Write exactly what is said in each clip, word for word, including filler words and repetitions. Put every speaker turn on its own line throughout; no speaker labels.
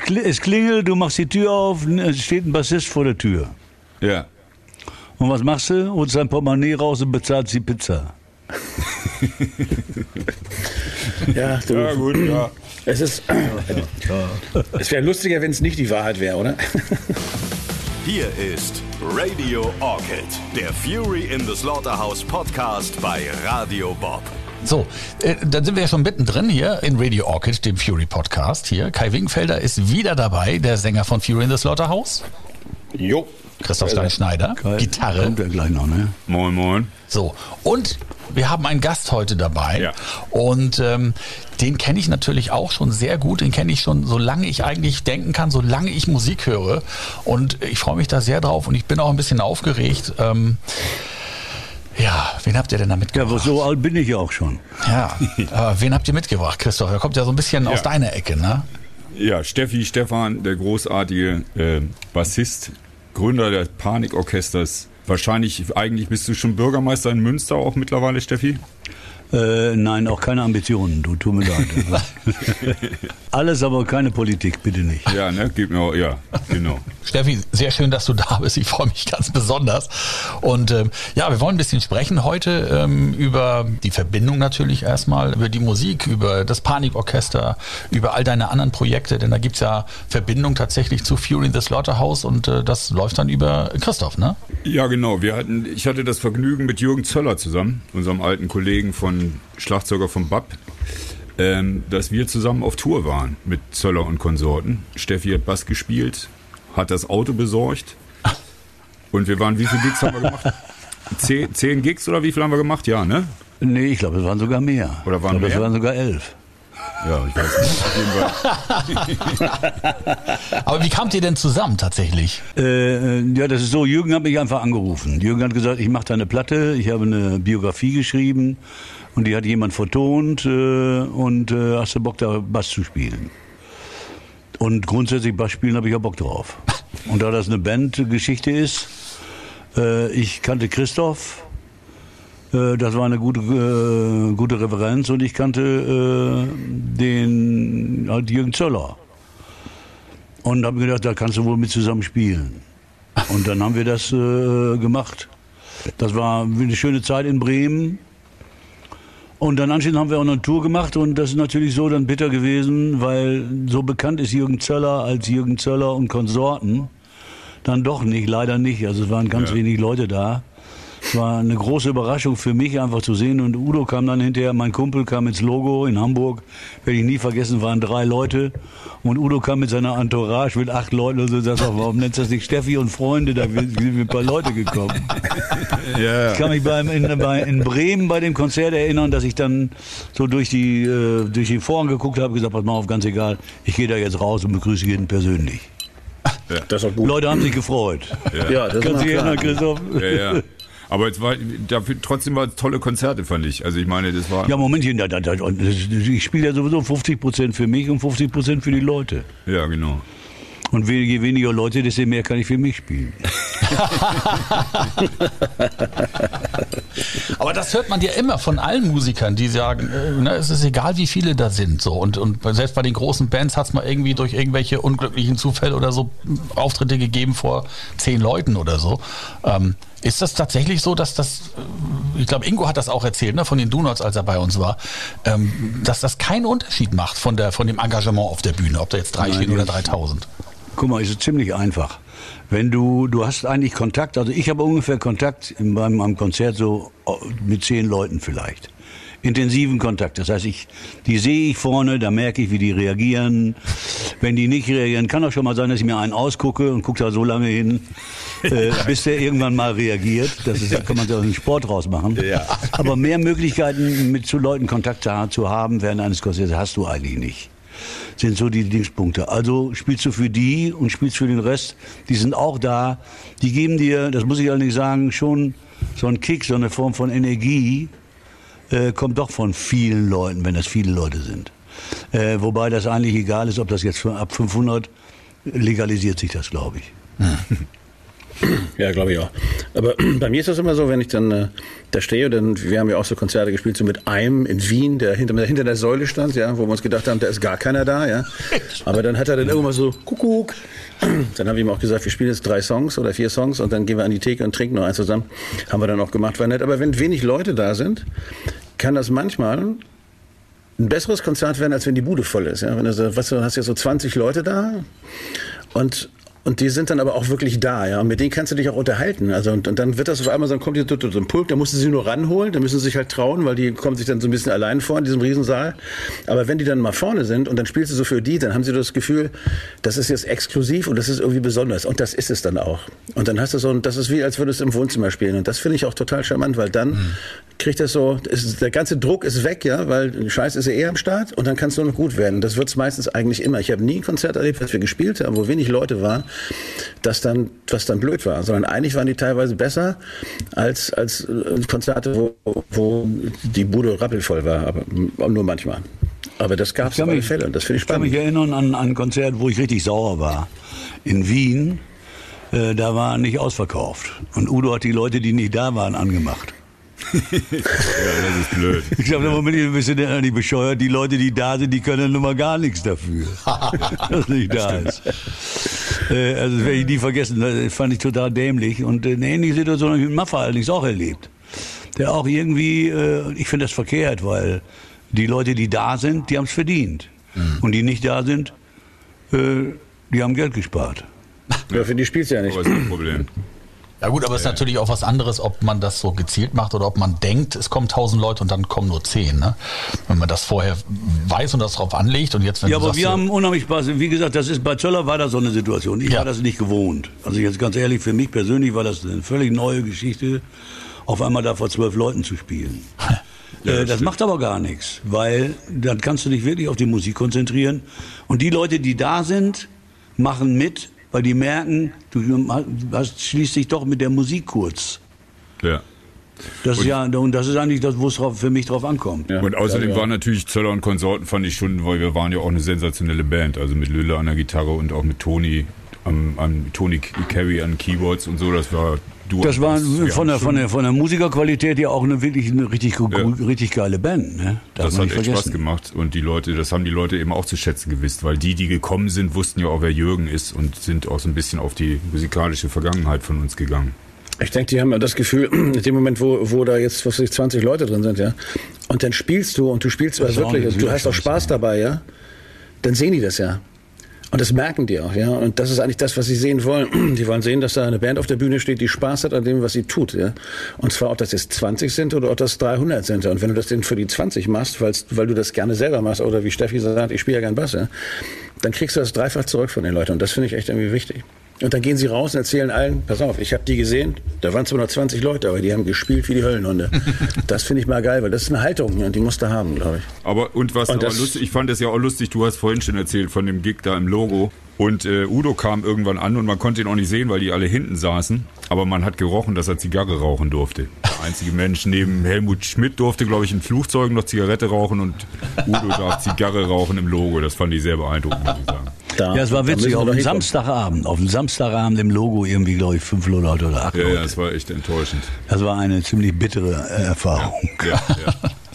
kli- es klingelt, du machst die Tür auf, es steht ein Bassist vor der Tür.
Ja.
Und was machst du? Holst dein Portemonnaie raus und bezahlst die Pizza.
Ja, du,
Ja, gut, ja.
es ist. Es wäre lustiger, wenn es nicht die Wahrheit wäre, oder?
Hier ist Radio Orchid, der Fury in the Slaughterhouse Podcast bei Radio Bob.
So, äh, dann sind wir ja schon mittendrin hier in Radio Orchid, dem Fury Podcast hier. Kai Wingenfelder ist wieder dabei, der Sänger von Fury in the Slaughterhouse.
Jo.
Christoph Stein-Schneider, Gitarre.
Kommt ja gleich noch, ne?
Moin, moin.
So, und wir haben einen Gast heute dabei.
Ja.
Und ähm, den kenne ich natürlich auch schon sehr gut. Den kenne ich schon, solange ich eigentlich denken kann, solange ich Musik höre. Und ich freue mich da sehr drauf und ich bin auch ein bisschen aufgeregt. Ähm, ja, wen habt ihr denn da mitgebracht?
Ja, so alt bin ich ja auch schon.
Ja, äh, wen habt ihr mitgebracht, Christoph? Er kommt ja so ein bisschen
Ja.
aus deiner Ecke, ne?
Ja, Steffi Stefan, der großartige äh, Bassist, Gründer des Panikorchesters. Wahrscheinlich, eigentlich bist du schon Bürgermeister in Münster auch mittlerweile, Steffi?
Äh, nein, auch keine Ambitionen, du, tut mir leid. Alles, aber keine Politik, bitte nicht.
Ja, ne? Gib mir auch, ja, genau.
Steffi, sehr schön, dass du da bist. Ich freue mich ganz besonders. Und ähm, ja, wir wollen ein bisschen sprechen heute ähm, über die Verbindung natürlich erstmal, über die Musik, über das Panikorchester, über all deine anderen Projekte, denn da gibt's ja Verbindung tatsächlich zu Fury in the Slaughterhouse und äh, das läuft dann über Christoph, ne?
Ja, genau. Wir hatten, ich hatte das Vergnügen mit Jürgen Zöller zusammen, unserem alten Kollegen von Schlagzeuger von B A P, ähm, dass wir zusammen auf Tour waren mit Zöller und Konsorten. Steffi hat Bass gespielt, hat das Auto besorgt und wir waren, wie viele Gigs haben wir gemacht? Zehn, zehn Gigs oder wie viel haben wir gemacht? Ja, ne?
Nee, ich glaube, es waren sogar mehr.
Oder waren
ich glaube, es
mehr?
waren sogar elf.
Ja, ich weiß nicht. Auf jeden Fall.
Aber wie kamt ihr denn zusammen tatsächlich?
Äh, ja, das ist so, Jürgen hat mich einfach angerufen. Jürgen hat gesagt, ich mache da eine Platte, ich habe eine Biografie geschrieben und die hat jemand vertont äh, und äh, hast du Bock, da Bass zu spielen? Und grundsätzlich Bass spielen habe ich ja Bock drauf. Und da das eine Bandgeschichte ist, äh, ich kannte Christoph, äh, das war eine gute, äh, gute Referenz und ich kannte äh, den halt Jürgen Zöller. Und habe mir gedacht, da kannst du wohl mit zusammen spielen. Und dann haben wir das äh, gemacht. Das war eine schöne Zeit in Bremen. Und dann anschließend haben wir auch noch eine Tour gemacht und das ist natürlich so dann bitter gewesen, weil so bekannt ist Jürgen Zöller als Jürgen Zöller und Konsorten. Dann doch nicht, leider nicht. Also es waren ganz
Ja.
wenig Leute da. Es war eine große Überraschung für mich einfach zu sehen und Udo kam dann hinterher, mein Kumpel kam ins Logo in Hamburg, werde ich nie vergessen, waren drei Leute und Udo kam mit seiner Entourage mit acht Leuten und so, sagt, warum nennst du das nicht Steffi und Freunde, da sind ein paar Leute gekommen.
Ja,
Ich kann mich beim, in, bei, in Bremen bei dem Konzert erinnern, dass ich dann so durch die, äh, durch die Foren geguckt habe, gesagt, pass mal auf, ganz egal, ich gehe da jetzt raus und begrüße jeden persönlich.
Das ist auch gut.
Leute haben sich gefreut.
Ja, das
Kannst du
ist
dich
mal
erinnern,
klar.
Christoph?
ja, ja. Aber es war, dafür, trotzdem waren es tolle Konzerte, fand ich. Also ich meine, das war...
Ja, Momentchen, da, da, da, ich spiele ja sowieso fünfzig Prozent für mich und fünfzig Prozent für die Leute.
Ja, genau.
Und we- je weniger Leute, desto mehr kann ich für mich spielen.
Aber das hört man ja immer von allen Musikern, die sagen, äh, ne, es ist egal, wie viele da sind. So. Und, und selbst bei den großen Bands hat es mal irgendwie durch irgendwelche unglücklichen Zufälle oder so Auftritte gegeben vor zehn Leuten oder so. Ähm, ist das tatsächlich so, dass das, äh, ich glaube, Ingo hat das auch erzählt, ne, von den Do-Nots, als er bei uns war, ähm, dass das keinen Unterschied macht von, der, von dem Engagement auf der Bühne, ob da jetzt drei
Nein,
stehen oder
das-
dreitausend.
Guck mal, es ist ziemlich einfach. Wenn du, du hast eigentlich Kontakt, also ich habe ungefähr Kontakt in meinem am Konzert so mit zehn Leuten vielleicht. Intensiven Kontakt. Das heißt, ich, die sehe ich vorne, da merke ich, wie die reagieren. Wenn die nicht reagieren, kann auch schon mal sein, dass ich mir einen ausgucke und gucke da so lange hin, äh, bis der irgendwann mal reagiert. Das ist, da kann man so einen Sport draus machen.
Ja.
Aber mehr Möglichkeiten, mit zu Leuten Kontakt zu, zu haben während eines Konzerts hast du eigentlich nicht. Sind so die Dingspunkte. Also spielst du für die und spielst für den Rest. Die sind auch da. Die geben dir, das muss ich eigentlich sagen, schon so einen Kick, so eine Form von Energie, äh, kommt doch von vielen Leuten, wenn das viele Leute sind. Äh, wobei das eigentlich egal ist, ob das jetzt ab fünfhundert legalisiert sich das, glaube ich.
Ja, glaube ich auch. Aber bei mir ist das immer so, wenn ich dann äh, da stehe, dann, wir haben ja auch so Konzerte gespielt, so mit einem in Wien, der hinter, hinter der Säule stand, ja, wo wir uns gedacht haben, da ist gar keiner da, ja. Aber dann hat er dann irgendwann so, Kuckuck. Dann haben wir ihm auch gesagt, wir spielen jetzt drei Songs oder vier Songs und dann gehen wir an die Theke und trinken noch eins zusammen. Haben wir dann auch gemacht, war nett. Aber wenn wenig Leute da sind, kann das manchmal ein besseres Konzert werden, als wenn die Bude voll ist. Ja? Wenn du so, weißt du, hast ja so zwanzig Leute da und Und die sind dann aber auch wirklich da, ja. Und mit denen kannst du dich auch unterhalten. Also, und, und dann wird das auf einmal so, dann kommt die so ein Pulk, da musst du sie nur ranholen, da müssen sie sich halt trauen, weil die kommen sich dann so ein bisschen allein vor in diesem Riesensaal. Aber wenn die dann mal vorne sind und dann spielst du so für die, dann haben sie das Gefühl, das ist jetzt exklusiv und das ist irgendwie besonders. Und das ist es dann auch. Und dann hast du so, das ist wie, als würdest du im Wohnzimmer spielen. Und das finde ich auch total charmant, weil dann mhm. kriegt das so, ist, der ganze Druck ist weg, ja, weil Scheiß ist ja eher am Start und dann kann es nur noch gut werden. Das wird es meistens eigentlich immer. Ich habe nie ein Konzert erlebt, was wir gespielt haben, wo wenig Leute waren, das dann, was dann blöd war, sondern eigentlich waren die teilweise besser als, als Konzerte, wo, wo die Bude rappelvoll war, aber nur manchmal. Aber das gab es auf alle Fälle und das finde ich spannend.
Ich kann mich erinnern an, an ein Konzert, wo ich richtig sauer war. In Wien, äh, da war nicht ausverkauft. Und Udo hat die Leute, die nicht da waren, angemacht.
Ja, das ist blöd.
Ich glaube, da bin ich ein bisschen nicht bescheuert. Die Leute, die da sind, die können nun mal gar nichts dafür, dass nicht da ist. Äh, also das werde ich nie vergessen. Das fand ich total dämlich. Und eine ähnliche Situation habe ich mit Maffa allerdings auch erlebt. Der auch irgendwie, äh, ich finde das verkehrt, weil die Leute, die da sind, die haben es verdient. Mhm. Und die nicht da sind, äh, die haben Geld gespart.
Ja, für die spielst du ja nicht.
Aber ist ein Problem.
Ja gut, aber es ist natürlich auch was anderes, ob man das so gezielt macht oder ob man denkt, es kommen tausend Leute und dann kommen nur zehn. Ne? Wenn man das vorher weiß und das drauf anlegt und jetzt... Wenn
ja,
du
aber
sagst,
wir haben unheimlich Spaß. Wie gesagt, das ist, bei Zöller war das so eine Situation. Ich
Ja.
war das nicht gewohnt. Also jetzt ganz ehrlich, für mich persönlich war das eine völlig neue Geschichte, auf einmal da vor zwölf Leuten zu spielen.
Ja,
äh,
das
das macht aber gar nichts, weil dann kannst du dich wirklich auf die Musik konzentrieren. Und die Leute, die da sind, machen mit, weil die merken, du hast, schließt dich doch mit der Musik kurz.
Ja.
Das ist
Und-
ja, und das ist eigentlich das, wo es drauf, für mich drauf ankommt.
Ja.
Und außerdem
Ja, ja.
waren natürlich Zöller und Konsorten, fand ich schon, weil wir waren ja auch eine sensationelle Band. Also mit Lülle an der Gitarre und auch mit Toni, am, am Toni Carey an Keyboards und so. Das war du.
Das war
wir
von
haben
der,
schon-
von der, von der Musikerqualität ja auch eine wirklich eine richtig, gu-
Ja.
richtig geile Band. Ne? Darf
Das
man
hat
nicht
echt
vergessen.
Spaß gemacht und die Leute, das haben die Leute eben auch zu schätzen gewusst, weil die, die gekommen sind, wussten ja auch, wer Jürgen ist und sind auch so ein bisschen auf die musikalische Vergangenheit von uns gegangen.
Ich denke, die haben ja das Gefühl, in dem Moment, wo, wo da jetzt was weiß ich, zwanzig Leute drin sind, ja, und dann spielst du und du spielst aber
ist auch
wirklich,
eine
also du hast auch
Chance,
Spaß
ja.
dabei, ja, dann sehen die das ja. Und das merken die auch, ja. Und das ist eigentlich das, was sie sehen wollen. Die wollen sehen, dass da eine Band auf der Bühne steht, die Spaß hat an dem, was sie tut, ja. Und zwar, ob das jetzt zwanzig sind oder ob das dreihundert sind. Und wenn du das denn für die zwanzig machst, weil's, weil du das gerne selber machst, oder wie Steffi sagt, ich spiele ja gern Bass, ja, dann kriegst du das dreifach zurück von den Leuten. Und das finde ich echt irgendwie wichtig. Und dann gehen sie raus und erzählen allen, pass auf, ich habe die gesehen, da waren zwar nur zwanzig Leute, aber die haben gespielt wie die Höllenhunde. Das finde ich mal geil, weil das ist eine Haltung, und die musst du haben, glaube ich.
Aber und was
Und
aber
das-
lustig, ich fand es ja auch lustig, du hast vorhin schon erzählt von dem Gig da im Logo. Und äh, Udo kam irgendwann an und man konnte ihn auch nicht sehen, weil die alle hinten saßen. Aber man hat gerochen, dass er Zigarre rauchen durfte. Der einzige Mensch neben Helmut Schmidt durfte, glaube ich, in Flugzeugen noch Zigarette rauchen und Udo darf Zigarre rauchen im Logo. Das fand ich sehr beeindruckend, muss ich sagen.
Da,
Ja, es war
da
witzig,
müssen wir
auf
doch
dem
hinkommen.
Samstagabend, auf dem Samstagabend im Logo irgendwie, glaube ich, fünf Leute oder acht
Ja, ja,
Leute.
das war echt enttäuschend.
Das war eine ziemlich bittere äh, Erfahrung.
Ja, ja.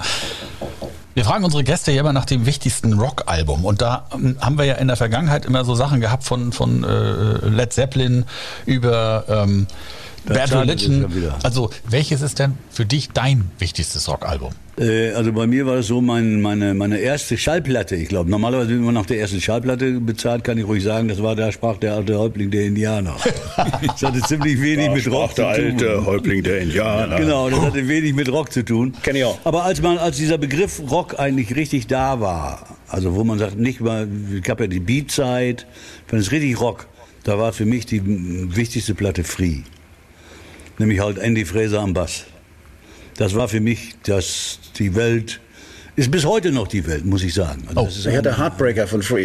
Wir fragen unsere Gäste ja immer nach dem wichtigsten Rock-Album. Und da ähm, haben wir ja in der Vergangenheit immer so Sachen gehabt von, von äh, Led Zeppelin über ähm,
Da
Bad
zahlt es
Religion.
ja wieder.
Also welches ist denn für dich dein wichtigstes Rock-Album?
Äh, also bei mir war das so mein, meine, meine erste Schallplatte, ich glaube. Normalerweise wird man nach der ersten Schallplatte bezahlt, kann ich ruhig sagen, das war, da sprach der alte Häuptling der Indianer. Das hatte ziemlich wenig mit Rock zu tun.
Häuptling der Indianer.
Genau, das hatte wenig mit Rock zu tun.
Kenn ich auch.
Aber als man, als dieser Begriff Rock eigentlich richtig da war, also wo man sagt, nicht mal, es gab ja die Beatzeit, wenn es richtig Rock, da war für mich die m, wichtigste Platte Free. Nämlich halt Andy Fraser am Bass. Das war für mich, das, die Welt, ist bis heute noch die Welt, muss ich sagen. Also
Oh,
das ist
Ich hatte Heartbreaker von Free.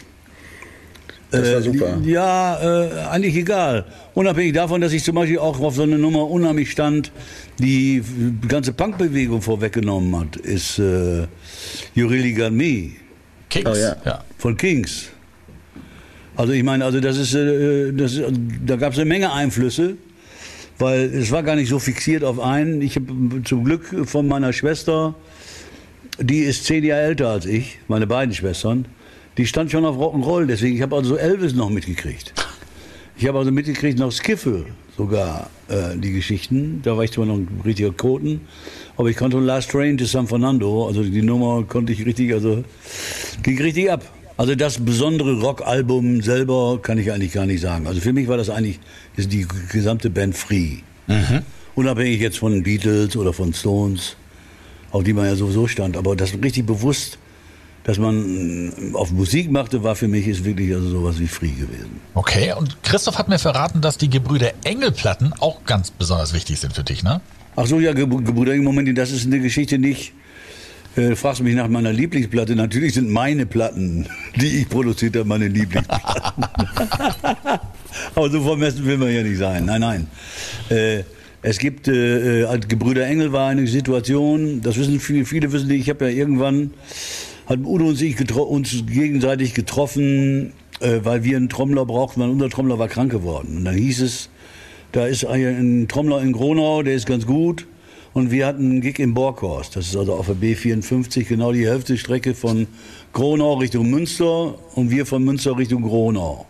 Das war super.
Äh, Ja, äh, eigentlich egal. Unabhängig davon, dass ich zum Beispiel auch auf so eine Nummer unheimlich stand, die die ganze Punkbewegung vorweggenommen hat, ist äh, You Really Got Me
Kings.
Oh, ja.
ja.
von Kings. Also ich meine, also das ist, äh, das ist da gab es eine Menge Einflüsse, weil es war gar nicht so fixiert auf einen. Ich habe zum Glück von meiner Schwester, die ist zehn Jahre älter als ich, meine beiden Schwestern, die stand schon auf Rock'n'Roll, deswegen ich habe also Elvis noch mitgekriegt. Ich habe also mitgekriegt noch Skiffle sogar äh, die Geschichten. Da war ich zwar noch ein richtiger Koten, aber ich konnte Last Train to San Fernando, also die Nummer konnte ich richtig, also ging richtig ab. Also das besondere Rockalbum selber kann ich eigentlich gar nicht sagen. Also für mich war das eigentlich ist die gesamte Band Free. Mhm. Unabhängig jetzt von Beatles oder von Stones, auf die man ja sowieso stand. Aber das richtig bewusst, dass man auf Musik machte, war für mich ist wirklich also sowas wie Free gewesen.
Okay, und Christoph hat mir verraten, dass die Gebrüder Engel-Platten auch ganz besonders wichtig sind für dich, ne?
Ach so, ja, Gebrüder Engel, Moment, das ist eine Geschichte nicht... Du fragst mich nach meiner Lieblingsplatte. Natürlich sind meine Platten, die ich produziert habe, meine Lieblingsplatten. Aber so vermessen will man ja nicht sein. Nein, nein. Äh, es gibt, äh, als Gebrüder Engel war eine Situation, das wissen viele, viele wissen nicht, ich habe ja irgendwann, hat Udo und ich getro- uns gegenseitig getroffen, äh, weil wir einen Trommler brauchten, weil unser Trommler war krank geworden. Und dann hieß es, da ist ein Trommler in Gronau, der ist ganz gut. Und wir hatten einen Gig in Borkhorst. Das ist also auf der B vierundfünfzig, genau die Hälfte Strecke von Gronau Richtung Münster und wir von Münster Richtung Gronau.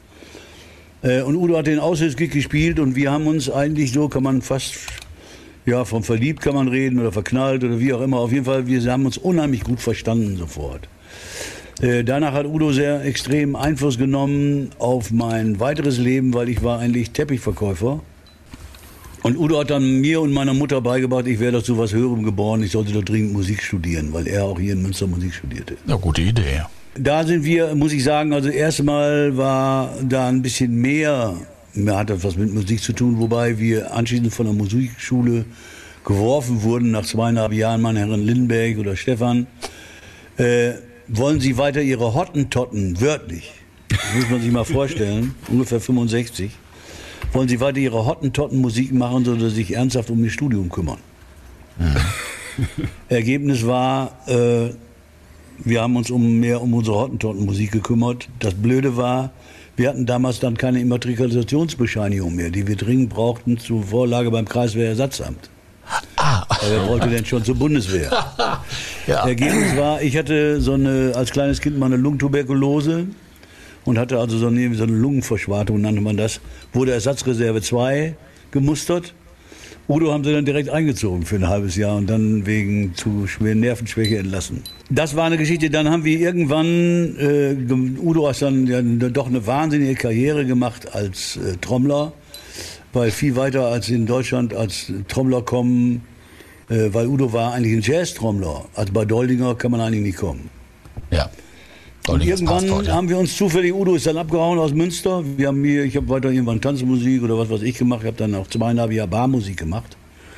Äh, und Udo hat den Aushilfsgig gespielt und wir haben uns eigentlich so, kann man fast, ja, von verliebt kann man reden oder verknallt oder wie auch immer. Auf jeden Fall, wir haben uns unheimlich gut verstanden sofort. Äh, danach hat Udo sehr extrem Einfluss genommen auf mein weiteres Leben, weil ich war eigentlich Teppichverkäufer. Und Udo hat dann mir und meiner Mutter beigebracht, ich wäre doch zu was Höherem geboren, ich sollte doch dringend Musik studieren, weil er auch hier in Münster Musik studierte.
Ja, gute Idee.
Da sind wir, muss ich sagen, also erstmal war da ein bisschen mehr, mehr hat das was mit Musik zu tun, wobei wir anschließend von der Musikschule geworfen wurden, nach zweieinhalb Jahren, meine Herren Lindberg oder Stefan, äh, wollen Sie weiter Ihre Hottentotten, wörtlich, das muss man sich mal vorstellen, ungefähr fünfundsechzig, wollen Sie weiter Ihre Hottentotten-Musik machen, sondern sich ernsthaft um Ihr Studium kümmern. Mhm. Ergebnis war, äh, wir haben uns um mehr um unsere Hottentotten-Musik gekümmert. Das Blöde war, wir hatten damals dann keine Immatrikulationsbescheinigung mehr, die wir dringend brauchten zur Vorlage beim Kreiswehrersatzamt. Ah. Wer wollte denn schon zur Bundeswehr? Ja. Ergebnis war, ich hatte so eine, als kleines Kind mal eine Lungentuberkulose. Und hatte also so eine, so eine Lungenverschwartung, nannte man das, wurde Ersatzreserve zwei gemustert. Udo haben sie dann direkt eingezogen für ein halbes Jahr und dann wegen zu schweren Nervenschwäche entlassen. Das war eine Geschichte, dann haben wir irgendwann, äh, Udo hat dann ja, doch eine wahnsinnige Karriere gemacht als äh, Trommler, weil viel weiter als in Deutschland als Trommler kommen, äh, weil Udo war eigentlich ein Jazz-Trommler. Also bei Doldinger kann man eigentlich nicht kommen.
Ja.
Und irgendwann Passport, ja. haben wir uns zufällig, Udo ist dann abgehauen aus Münster. Wir haben hier, ich habe weiter irgendwann Tanzmusik oder was weiß ich gemacht. Ich habe dann auch zweieinhalb Jahre Barmusik gemacht.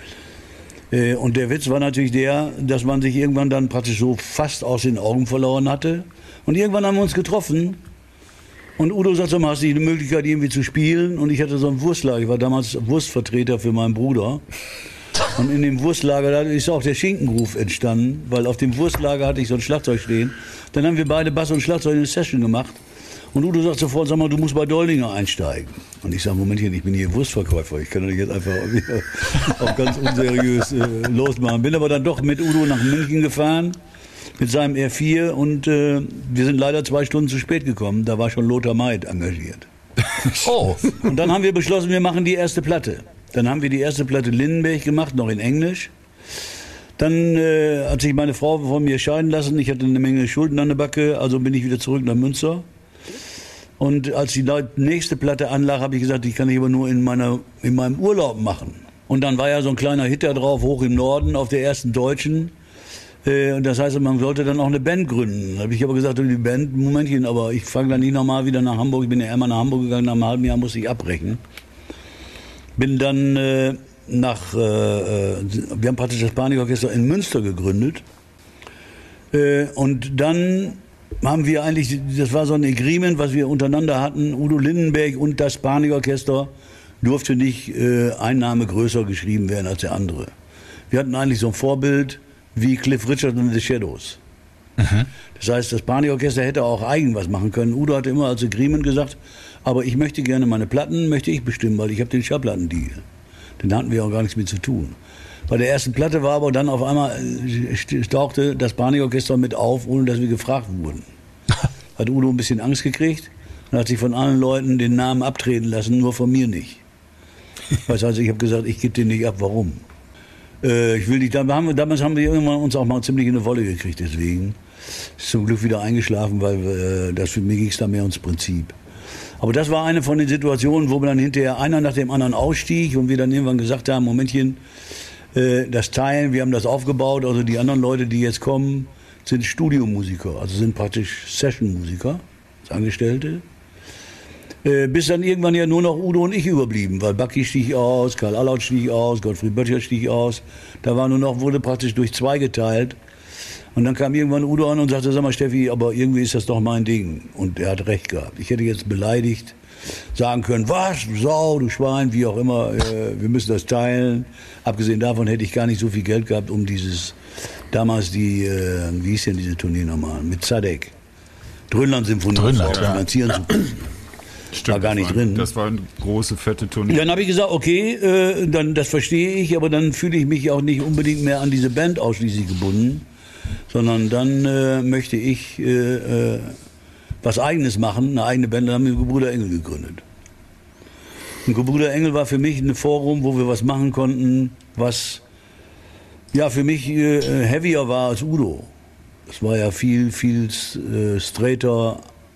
Äh, und der Witz war natürlich der, dass man sich irgendwann dann praktisch so fast aus den Augen verloren hatte. Und irgendwann haben wir uns getroffen. Und Udo sagt, so, hast du die Möglichkeit irgendwie zu spielen? Und ich hatte so ein Wurstlager. Ich war damals Wurstvertreter für meinen Bruder. Und in dem Wurstlager, da ist auch der Schinkenruf entstanden, weil auf dem Wurstlager hatte ich so ein Schlagzeug stehen. Dann haben wir beide Bass und Schlagzeug in eine Session gemacht. Und Udo sagt sofort, sag mal, du musst bei Doldinger einsteigen. Und ich sage, Momentchen, ich bin hier Wurstverkäufer. Ich kann doch nicht jetzt einfach auch ganz unseriös äh, losmachen. Bin aber dann doch mit Udo nach München gefahren, mit seinem R vier. Und äh, wir sind leider zwei Stunden zu spät gekommen. Da war schon Lothar Maid engagiert. Oh. Und dann haben wir beschlossen, wir machen die erste Platte. Dann haben wir die erste Platte Lindenberg gemacht, noch in Englisch. Dann äh, hat sich meine Frau von mir scheiden lassen. Ich hatte eine Menge Schulden an der Backe, also bin ich wieder zurück nach Münster. Und als die nächste Platte anlag, habe ich gesagt, ich kann die aber nur in, meiner, in meinem Urlaub machen. Und dann war ja so ein kleiner Hit da drauf, hoch im Norden, auf der ersten Deutschen. Äh, und das heißt, man sollte dann auch eine Band gründen. Da habe ich aber gesagt, die Band, Momentchen, aber ich fange dann nicht nochmal wieder nach Hamburg. Ich bin ja einmal nach Hamburg gegangen, nach einem halben Jahr musste ich abbrechen. Bin dann äh, nach, äh, wir haben praktisch das Panikorchester in Münster gegründet. Äh, und dann haben wir eigentlich, das war so ein Agreement, was wir untereinander hatten, Udo Lindenberg und das Panikorchester durfte nicht äh, ein Name größer geschrieben werden als der andere. Wir hatten eigentlich so ein Vorbild wie Cliff Richard und The Shadows. Mhm. Das heißt, das Panik-Orchester hätte auch eigen was machen können. Udo hatte immer als Agreement gesagt, aber ich möchte gerne meine Platten, möchte ich bestimmen, weil ich habe den Schallplattendeal. Den hatten wir auch gar nichts mit zu tun. Bei der ersten Platte war aber dann auf einmal, tauchte das Panik-Orchester mit auf, ohne dass wir gefragt wurden. Hat Udo ein bisschen Angst gekriegt und hat sich von allen Leuten den Namen abtreten lassen, nur von mir nicht. Das heißt, ich habe gesagt, ich gebe den nicht ab, warum? Äh, ich will nicht, da haben wir, damals haben wir irgendwann uns auch mal ziemlich in eine Wolle gekriegt, deswegen. Ist zum Glück wieder eingeschlafen, weil äh, das für mich ging es da mehr ums Prinzip. Aber das war eine von den Situationen, wo wir dann hinterher einer nach dem anderen ausstieg und wir dann irgendwann gesagt haben, Momentchen, äh, das Teilen, wir haben das aufgebaut, also die anderen Leute, die jetzt kommen, sind Studiomusiker, also sind praktisch Sessionmusiker, als Angestellte. Äh, bis dann irgendwann ja nur noch Udo und ich überblieben, weil Bucky stieg aus, Karl Allaut stieg aus, Gottfried Böttcher stieg aus. Da war nur noch, wurde praktisch durch zwei geteilt. Und dann kam irgendwann Udo an und sagte, sag mal Steffi, aber irgendwie ist das doch mein Ding. Und er hat recht gehabt. Ich hätte jetzt beleidigt sagen können, was, du Sau, du Schwein, wie auch immer, äh, wir müssen das teilen. Abgesehen davon hätte ich gar nicht so viel Geld gehabt, um dieses, damals die, äh, wie hieß denn diese Tournee nochmal, mit Zadek, Dröhnland-Symphonie
Dröhnland, ja.
finanzieren zu können.
Stimmt,
war gar nicht
das
drin.
War, das war eine große, fette Tournee.
Dann habe ich gesagt, okay, äh, dann, das verstehe ich, aber dann fühle ich mich auch nicht unbedingt mehr an diese Band ausschließlich gebunden, sondern dann äh, möchte ich äh, äh, was Eigenes machen, eine eigene Band. Dann haben wir Gebrüder Engel gegründet. Und Gebrüder Engel war für mich ein Forum, wo wir was machen konnten, was ja für mich äh, heavier war als Udo. Es war ja viel, viel äh, straighter,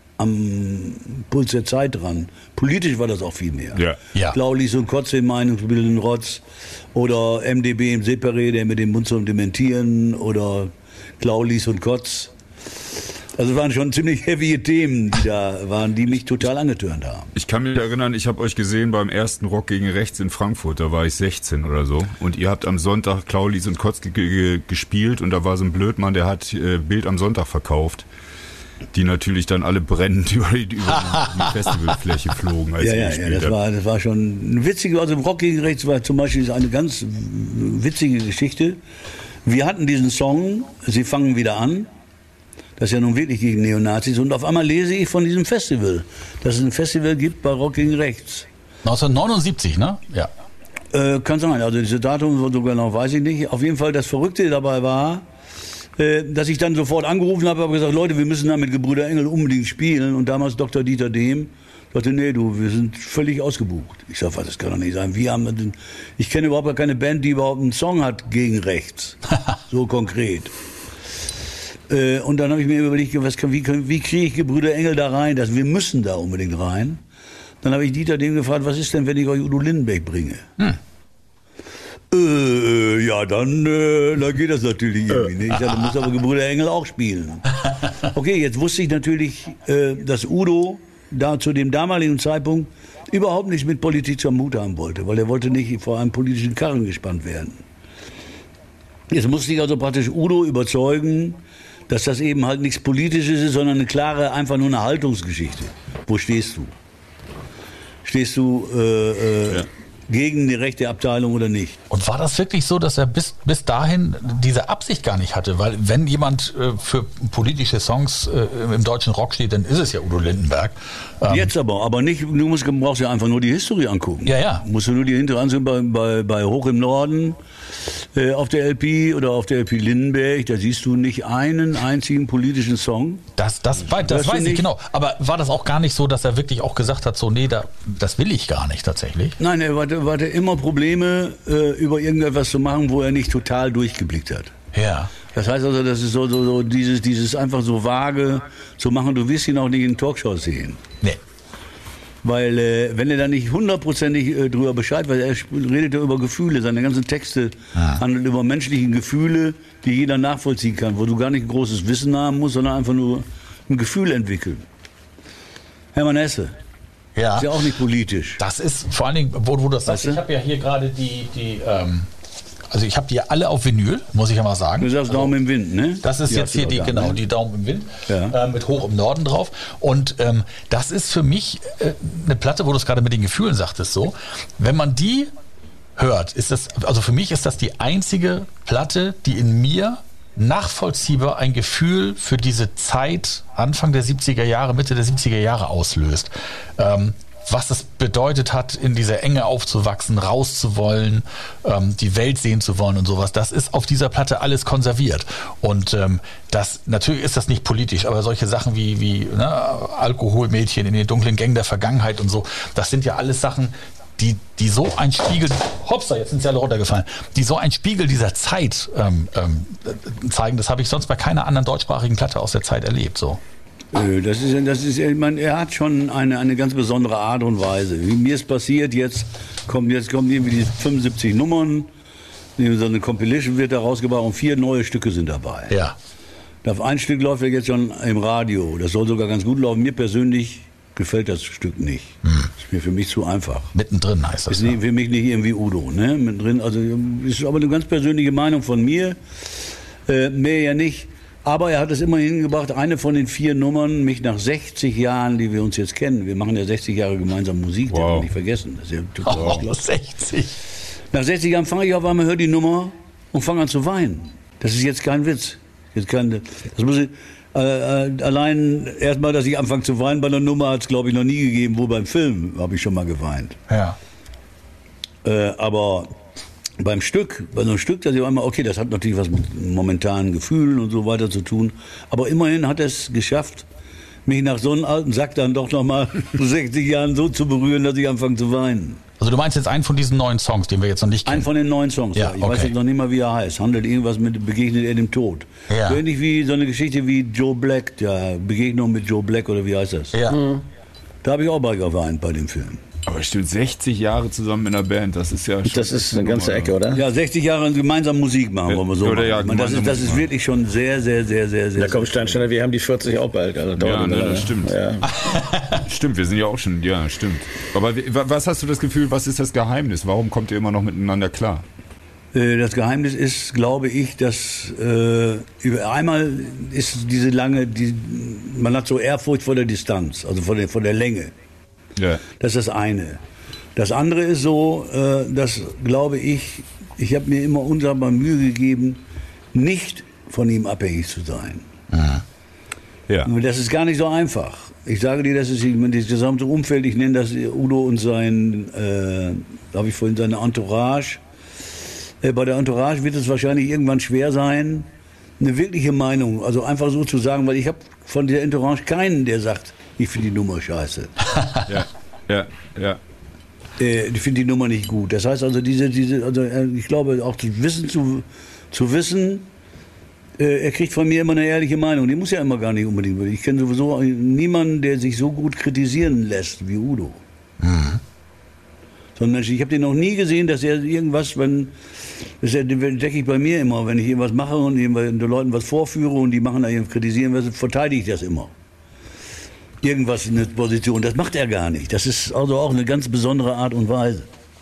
am Puls der Zeit dran. Politisch war das auch viel mehr.
Ja.
Ja.
Klaulis und Kotz im meinungsbildenden Rotz oder M D B im Separé, der mit dem Mund zum Dementieren oder Klaulis und Kotz. Also es waren schon ziemlich heavy Themen, die da waren, die mich total angetörnt haben.
Ich kann mich erinnern, ich habe euch gesehen beim ersten Rock gegen Rechts in Frankfurt, da war ich sechzehn oder so. Und ihr habt am Sonntag Klaulis und Kotz ge- gespielt und da war so ein Blödmann, der hat äh, Bild am Sonntag verkauft. Die natürlich dann alle brennend über die, über die Festivalfläche flogen. Als
Ja,
ihr
ja,
gespielt
ja, das
habt.
war, das war schon ein witziger, also Rock gegen Rechts war zum Beispiel eine ganz witzige Geschichte. Wir hatten diesen Song, Sie fangen wieder an, das ist ja nun wirklich gegen Neonazis, und auf einmal lese ich von diesem Festival, dass es ein Festival gibt bei Rock gegen Rechts.
neunzehnhundertneunundsiebzig, ne? Ja.
Äh, kann sein, also diese Datum so genau weiß ich nicht. Auf jeden Fall, das Verrückte dabei war, äh, dass ich dann sofort angerufen habe, habe gesagt, Leute, wir müssen da mit Gebrüder Engel unbedingt spielen. Und damals Doktor Dieter Dehm sagte, nee, du, wir sind völlig ausgebucht. Ich sage, was, das kann doch nicht sein. Wir haben denn, ich kenne überhaupt gar keine Band, die überhaupt einen Song hat gegen rechts. So konkret. Äh, und dann habe ich mir überlegt, was, wie, wie kriege ich Gebrüder Engel da rein? Das, wir müssen da unbedingt rein. Dann habe ich Dieter Dehm gefragt, was ist denn, wenn ich euch Udo Lindenberg bringe? Hm. Äh, ja, dann, äh, dann geht das natürlich irgendwie nicht. Ich sagte, muss aber Gebrüder Engel auch spielen. Okay, jetzt wusste ich natürlich, äh, dass Udo da zu dem damaligen Zeitpunkt überhaupt nichts mit Politik am Hut haben wollte, weil er wollte nicht vor einem politischen Karren gespannt werden. Jetzt musste ich also praktisch Udo überzeugen, dass das eben halt nichts Politisches ist, sondern eine klare, einfach nur eine Haltungsgeschichte. Wo stehst du? Stehst du äh, äh, ja. gegen die rechte Abteilung oder nicht?
Und war das wirklich so, dass er bis, bis dahin diese Absicht gar nicht hatte? Weil wenn jemand äh, für politische Songs äh, im deutschen Rock steht, dann ist es ja Udo Lindenberg. Ähm
Jetzt aber, aber nicht, du musst, brauchst ja einfach nur die Historie angucken.
Ja, ja.
Musst du nur die hintere ansehen bei, bei, bei Hoch im Norden äh, auf der L P oder auf der L P Lindenberg, da siehst du nicht einen einzigen politischen Song.
Das, das, das, das weiß ich, genau. Aber war das auch gar nicht so, dass er wirklich auch gesagt hat, so, nee, da, das will ich gar nicht tatsächlich?
Nein, er hatte, hatte immer Probleme, äh, über irgendetwas zu machen, wo er nicht total durchgeblickt hat.
Ja.
Das heißt also, das ist so, so, so dieses, dieses einfach so vage zu machen, du wirst ihn auch nicht in Talkshows sehen.
Nee.
Weil, äh, wenn er da nicht hundertprozentig äh, drüber Bescheid weiß, er redet ja über Gefühle, seine ganzen Texte ah. handeln über menschliche Gefühle, die jeder nachvollziehen kann, wo du gar nicht ein großes Wissen haben musst, sondern einfach nur ein Gefühl entwickeln. Hermann Hesse.
Ja.
Ist ja auch nicht politisch.
Das ist vor allen Dingen, wo, wo du das sagst, ich habe ja hier gerade die, die ähm, also ich habe die alle auf Vinyl, muss ich ja mal sagen.
Du sagst
also,
Daumen im Wind, ne?
Das ist
die
jetzt hier die,
da,
genau,
ne?
die Daumen im Wind,
ja.
äh, mit Hoch im Norden drauf. Und ähm, das ist für mich äh, eine Platte, wo du es gerade mit den Gefühlen sagtest, so. Wenn man die hört, ist das, also für mich ist das die einzige Platte, die in mir nachvollziehbar ein Gefühl für diese Zeit Anfang der siebziger Jahre, Mitte der siebziger Jahre auslöst. Ähm, was es bedeutet hat, in dieser Enge aufzuwachsen, rauszuwollen, ähm, die Welt sehen zu wollen und sowas. Das ist auf dieser Platte alles konserviert. Und ähm, das natürlich ist das nicht politisch, aber solche Sachen wie, wie ne, Alkoholmädchen in den dunklen Gängen der Vergangenheit und so, das sind ja alles Sachen, die, die so ein Spiegel, hopsa, jetzt sind sie alle runtergefallen, die so ein Spiegel dieser Zeit ähm, ähm, zeigen. Das habe ich sonst bei keiner anderen deutschsprachigen Platte aus der Zeit erlebt. So.
Das ist, das ist, ich meine, er hat schon eine, eine ganz besondere Art und Weise. Wie mir ist passiert, jetzt kommen, jetzt kommen irgendwie die fünfundsiebzig Nummern, so eine Compilation wird da rausgebracht und vier neue Stücke sind dabei.
Ja.
Auf ein Stück läuft er jetzt schon im Radio. Das soll sogar ganz gut laufen. Mir persönlich gefällt das Stück nicht. Hm. Ist mir für mich zu einfach.
Mittendrin heißt das.
Ist nicht, für mich nicht irgendwie Udo. Ne? Mittendrin, also ist aber eine ganz persönliche Meinung von mir. Äh, mehr ja nicht. Aber er hat es immer hingebracht, eine von den vier Nummern, mich nach sechzig Jahren, die wir uns jetzt kennen, wir machen ja sechzig Jahre gemeinsam Musik, wow. Das darf ich nicht vergessen. Das ist ja total
oh, sechzig.
Nach sechzig Jahren fange ich auf einmal, höre die Nummer und fange an zu weinen. Das ist jetzt kein Witz. Jetzt kein, das muss ich, äh, allein erstmal, dass ich anfange zu weinen bei einer Nummer, hat es glaube ich noch nie gegeben, wo beim Film habe ich schon mal geweint.
Ja.
Äh, aber beim Stück, bei so einem Stück, dass ich einmal, okay, das hat natürlich was mit momentanen Gefühlen und so weiter zu tun, aber immerhin hat es geschafft, mich nach so einem alten Sack dann doch noch mal sechzig Jahren so zu berühren, dass ich anfange zu weinen.
Also du meinst jetzt einen von diesen neuen Songs, den wir jetzt noch nicht kennen?
Einen von den neuen Songs, ja. Ich okay. weiß jetzt noch nicht mal, wie er heißt. Handelt irgendwas mit, begegnet er dem Tod. Ja. So ähnlich wie so eine Geschichte wie Joe Black, ja, Begegnung mit Joe Black oder wie heißt das?
Ja. Mhm.
Da habe ich auch bei geweint bei dem Film.
Aber stimmt, sechzig Jahre zusammen in der Band, das ist ja schon...
Das ist eine ganze Ecke, oder?
Ja, sechzig Jahre gemeinsam Musik machen, ja, wollen wir so
oder ja,
machen. Das ist, das ist wirklich schon sehr, sehr, sehr, sehr, sehr...
Da kommt Steinsteiner, wir haben die vierzig auch bald. Also
ja, ne, das stimmt. Ja. Stimmt, wir sind ja auch schon, ja, stimmt. Aber was hast du das Gefühl, was ist das Geheimnis? Warum kommt ihr immer noch miteinander klar?
Das Geheimnis ist, glaube ich, dass äh, über einmal ist diese lange, die, man hat so Ehrfurcht vor der Distanz, also vor der, vor der Länge. Ja. Das ist das eine. Das andere ist so, äh, dass, glaube ich, ich habe mir immer unsagbar Mühe gegeben, nicht von ihm abhängig zu sein.
Aha. Ja.
Das ist gar nicht so einfach. Ich sage dir, das ist das gesamte Umfeld, ich nenne das Udo und sein, äh, habe ich vorhin, seine Entourage. Äh, bei der Entourage wird es wahrscheinlich irgendwann schwer sein, eine wirkliche Meinung, also einfach so zu sagen, weil ich habe von der Entourage keinen, der sagt, ich finde die Nummer scheiße.
Ja, ja, ja.
Äh, ich finde die Nummer nicht gut. Das heißt also, diese, diese, also ich glaube auch zu wissen, zu, zu wissen, äh, er kriegt von mir immer eine ehrliche Meinung. Die muss ja immer gar nicht unbedingt. Ich kenne sowieso niemanden, der sich so gut kritisieren lässt wie Udo. Mhm. Sondern ich habe den noch nie gesehen, dass er irgendwas, wenn, das entdecke ich bei mir immer, wenn ich irgendwas mache und den Leuten was vorführe und die machen da kritisieren, was, verteidige ich das immer. Irgendwas in der Position, das macht er gar nicht. Das ist also auch eine ganz besondere Art und Weise,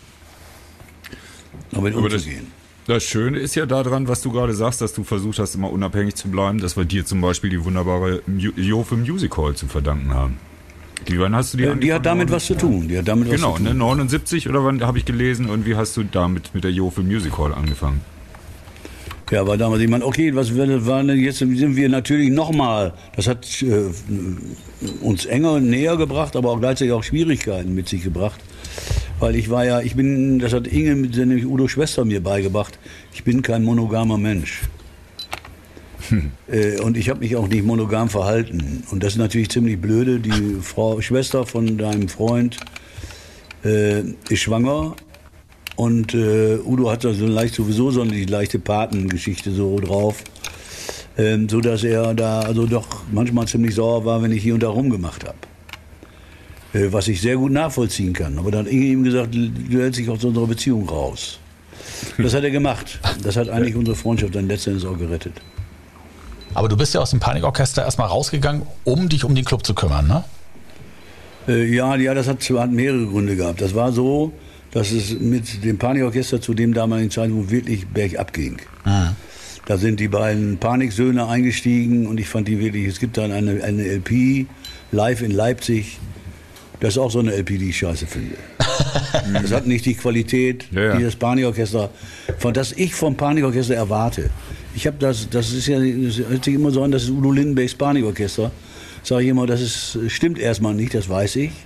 damit umzugehen.
Das, das Schöne ist ja daran, was du gerade sagst, dass du versucht hast, immer unabhängig zu bleiben, dass wir dir zum Beispiel die wunderbare Jofe Music Hall zu verdanken haben. Die, wann hast du die
ja, die hat damit was zu tun. Die hat damit
genau,
was zu tun.
Ne, neunundsiebzig oder wann habe ich gelesen und wie hast du damit mit der Jofe Music Hall angefangen?
Ja, aber damals, ich meine, okay, was war denn jetzt, sind wir natürlich nochmal, das hat äh, uns enger und näher gebracht, aber auch gleichzeitig auch Schwierigkeiten mit sich gebracht. Weil ich war ja, ich bin, das hat Inge, nämlich Udos Schwester, mir beigebracht, ich bin kein monogamer Mensch. Hm. Äh, und ich habe mich auch nicht monogam verhalten. Und das ist natürlich ziemlich blöde. Die Frau, Schwester von deinem Freund äh, ist schwanger. Und äh, Udo hat da so leicht sowieso so eine leichte Patengeschichte so drauf, ähm, so dass er da also doch manchmal ziemlich sauer war, wenn ich hier und da rumgemacht habe, äh, was ich sehr gut nachvollziehen kann. Aber dann hat Inge ihm gesagt, du hältst dich aus unserer Beziehung raus. Das hat er gemacht. Das hat eigentlich unsere Freundschaft dann letztendlich auch gerettet.
Aber du bist ja aus dem Panikorchester erstmal rausgegangen, um dich um den Club zu kümmern, ne?
Äh, ja, ja, das hat, hat mehrere Gründe gehabt. Das war so, dass es mit dem Panikorchester zu dem damaligen Zeitpunkt wirklich bergab ging. Ah. Da sind die beiden Paniksöhne eingestiegen und ich fand die wirklich, es gibt dann eine, eine L P, live in Leipzig, das ist auch so eine L P, die ich scheiße finde. Das hat nicht die Qualität, ja, ja. die das Panikorchester, von das ich vom Panikorchester erwarte. Ich habe das, das ist ja, das hört sich immer so an, das ist Udo Lindenbergs Panikorchester. Sage ich immer, das ist, stimmt erstmal nicht, das weiß ich.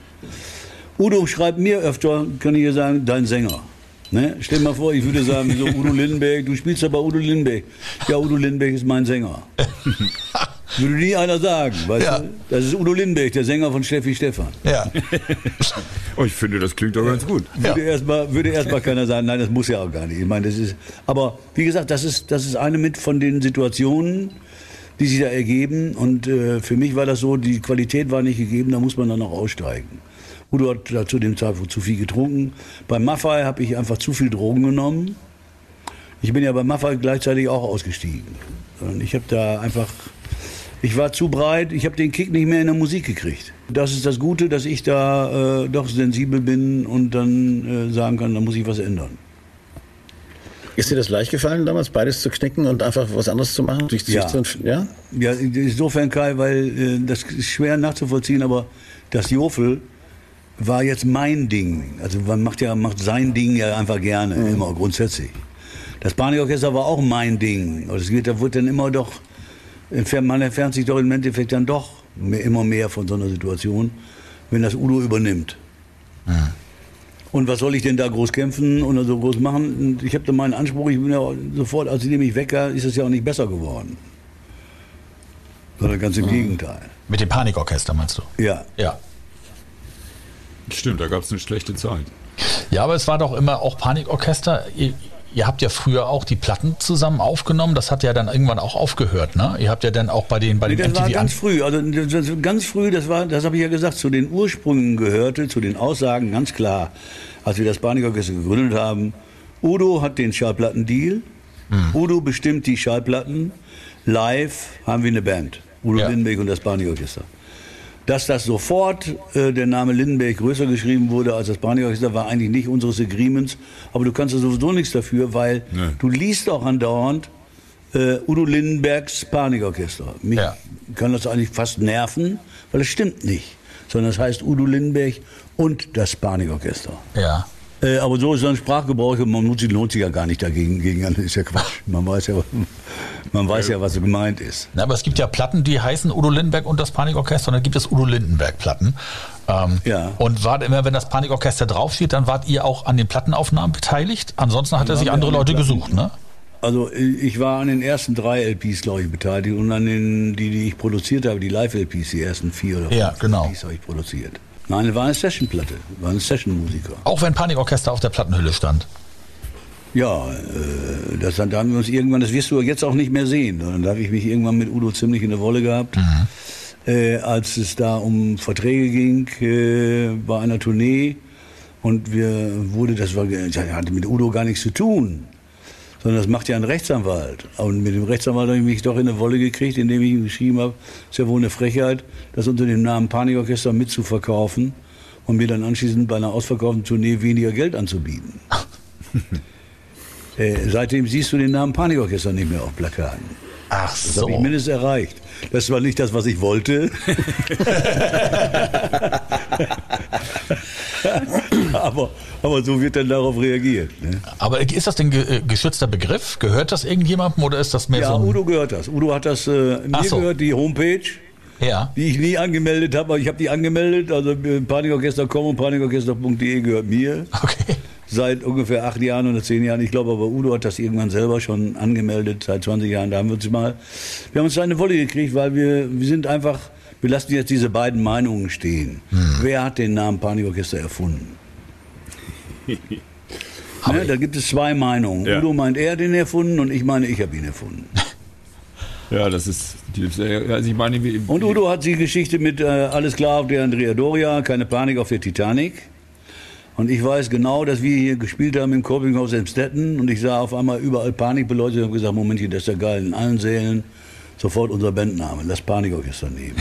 Udo schreibt mir öfter, kann ich hier sagen, dein Sänger. Ne? Stell dir mal vor, ich würde sagen, so Udo Lindenberg, du spielst ja bei Udo Lindenberg. Ja, Udo Lindenberg ist mein Sänger. Würde nie einer sagen, weißt
Ja.
du? Das ist Udo Lindenberg, der Sänger von Steffi Stephan.
Ja.
Oh, ich finde, das klingt doch ganz gut.
Würde erstmal würde erst mal keiner sagen, nein, das muss ja auch gar nicht. Ich meine, das ist, aber wie gesagt, das ist, das ist eine mit von den Situationen, die sich da ergeben. Und äh, für mich war das so, die Qualität war nicht gegeben, da muss man dann auch aussteigen. Udo hat da zu dem Zeitpunkt zu viel getrunken. Beim Maffei habe ich einfach zu viel Drogen genommen. Ich bin ja beim Maffei gleichzeitig auch ausgestiegen. Und ich habe da einfach, ich war zu breit, ich habe den Kick nicht mehr in der Musik gekriegt. Das ist das Gute, dass ich da äh, doch sensibel bin und dann äh, sagen kann, da muss ich was ändern.
Ist dir das leicht gefallen damals, beides zu knicken und einfach was anderes zu machen? Sich,
Ja.
sich zu, ja?
Ja, insofern Kai, weil äh, das ist schwer nachzuvollziehen, aber das Jofel war jetzt mein Ding. Also man macht ja macht sein Ding ja einfach gerne, mhm. immer grundsätzlich. Das Panikorchester war auch mein Ding. Und es wird, da wird dann immer doch, man entfernt sich doch im Endeffekt dann doch mehr, immer mehr von so einer Situation, wenn das Udo übernimmt.
Mhm.
Und was soll ich denn da groß kämpfen oder so groß machen? Und ich habe da meinen Anspruch, ich bin ja sofort, als ich nämlich weg war, ist es ja auch nicht besser geworden. Sondern ganz im mhm. Gegenteil.
Mit dem Panikorchester meinst du?
Ja.
Ja.
Stimmt, da gab es eine schlechte Zeit.
Ja, aber es war doch immer auch Panikorchester. Ihr, ihr habt ja früher auch die Platten zusammen aufgenommen. Das hat ja dann irgendwann auch aufgehört, ne? Ihr habt ja dann auch bei den bei den
das
M T V
war ganz
an-
früh, also das, ganz früh, das war, das habe ich ja gesagt, zu den Ursprüngen gehörte, zu den Aussagen ganz klar, als wir das Panikorchester gegründet haben. Udo hat den Schallplattendeal. Hm. Udo bestimmt die Schallplatten. Live haben wir eine Band. Udo
Ja.
Lindenberg und das Panikorchester. Dass das sofort äh, der Name Lindenberg größer geschrieben wurde als das Panikorchester, war eigentlich nicht unseres Agreements. Aber du kannst ja sowieso nichts dafür, weil
Nee.
du liest auch andauernd äh, Udo Lindenbergs Panikorchester. Mich
Ja.
kann das eigentlich fast nerven, weil es stimmt nicht. Sondern es heißt Udo Lindenberg und das Panikorchester.
Ja.
Äh, aber so ist dann Sprachgebrauch und man lohnt sich, lohnt sich ja gar nicht dagegen. Gegen, das ist ja Quatsch. Man weiß ja, man weiß ja, was so gemeint ist.
Na, aber es gibt ja Platten, die heißen Udo Lindenberg und das Panikorchester, und dann gibt es Udo Lindenberg-Platten. Ähm,
Ja.
Und wart immer, wenn das Panikorchester draufsteht, dann wart ihr auch an den Plattenaufnahmen beteiligt? Ansonsten hat er sich
waren wir
andere
an den
Leute
Platten.
gesucht, ne?
Also ich war an den ersten drei L Ps, glaube ich, beteiligt und an den, die, die ich produziert habe, die Live-L Ps, die ersten vier oder
Ja,
fünf
genau.
L Ps habe ich produziert. Nein, es war eine Sessionplatte, war ein Sessionmusiker.
Auch wenn Panikorchester auf der Plattenhülle stand.
Ja, äh, das, da haben wir uns irgendwann, das wirst du jetzt auch nicht mehr sehen. Und da habe ich mich irgendwann mit Udo ziemlich in der Wolle gehabt.
Mhm.
Äh, als es da um Verträge ging äh, bei einer Tournee und wir wurde, das war, das hatte mit Udo gar nichts zu tun, sondern das macht ja ein Rechtsanwalt. Und mit dem Rechtsanwalt habe ich mich doch in eine Wolle gekriegt, indem ich ihm geschrieben habe, ist ja wohl eine Frechheit, das unter dem Namen Panikorchester mitzuverkaufen und mir dann anschließend bei einer ausverkauften Tournee weniger Geld anzubieten. äh, seitdem siehst du den Namen Panikorchester nicht mehr auf Plakaten.
Ach
Das
so.
habe ich mindestens erreicht. Das war nicht das, was ich wollte. aber, aber so wird dann darauf reagiert. Ne?
Aber ist das denn ge äh, geschützter Begriff? Gehört das irgendjemandem oder ist das mehr
Ja,
so ein...
Udo gehört das. Udo hat das, äh,
Ach
mir
so.
gehört die Homepage,
Ja.
die ich nie angemeldet habe, aber ich habe die angemeldet. Also äh, panikorchester punkt com und panikorchester punkt de gehört mir.
Okay.
Seit ungefähr acht Jahren oder zehn Jahren. Ich glaube aber, Udo hat das irgendwann selber schon angemeldet, seit zwanzig Jahren. Da haben wir uns mal, wir haben uns da eine Wolle gekriegt, weil wir, wir sind einfach, wir lassen jetzt diese beiden Meinungen stehen. Hm. Wer hat den Namen Panikorchester erfunden? Ne, da gibt es zwei Meinungen.
Ja.
Udo meint, er hat ihn erfunden und ich meine, ich habe ihn erfunden.
Ja, das ist, die, also ich meine, wie,
Und Udo hat die Geschichte mit äh, alles klar auf der Andrea Doria, keine Panik auf der Titanic. Und ich weiß genau, dass wir hier gespielt haben im Korpinghaus Emstetten und ich sah auf einmal überall Panik beleuchtet und habe gesagt, Momentchen, das ist ja geil, in allen Sälen sofort unser Bandname, lass Panikorchester nehmen.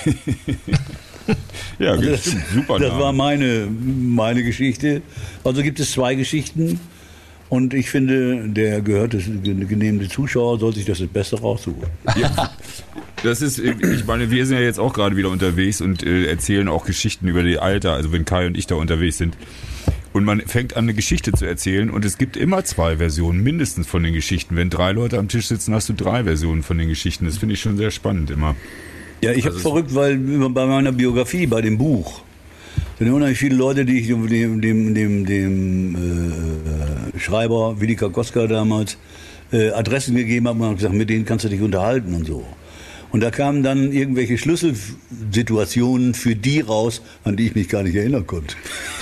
ja,
Also
das,
das,
super.
das
Name.
war meine, meine Geschichte. Also gibt es zwei Geschichten und ich finde, der gehörte, genehmigte Zuschauer soll sich das das Beste raussuchen.
Ja, das ist, ich meine, wir sind ja jetzt auch gerade wieder unterwegs und äh, erzählen auch Geschichten über die Alter, also wenn Kai und ich da unterwegs sind. Und man fängt an, eine Geschichte zu erzählen und es gibt immer zwei Versionen, mindestens von den Geschichten. Wenn drei Leute am Tisch sitzen, hast du drei Versionen von den Geschichten. Das finde ich schon sehr spannend immer.
Ja, ich
Also
habe verrückt, weil bei meiner Biografie, bei dem Buch, sind unheimlich viele Leute, die ich dem, dem, dem, dem äh, Schreiber Willi Karkoska damals äh, Adressen gegeben habe und habe gesagt, mit denen kannst du dich unterhalten und so. Und da kamen dann irgendwelche Schlüsselsituationen für die raus, an die ich mich gar nicht erinnern konnte.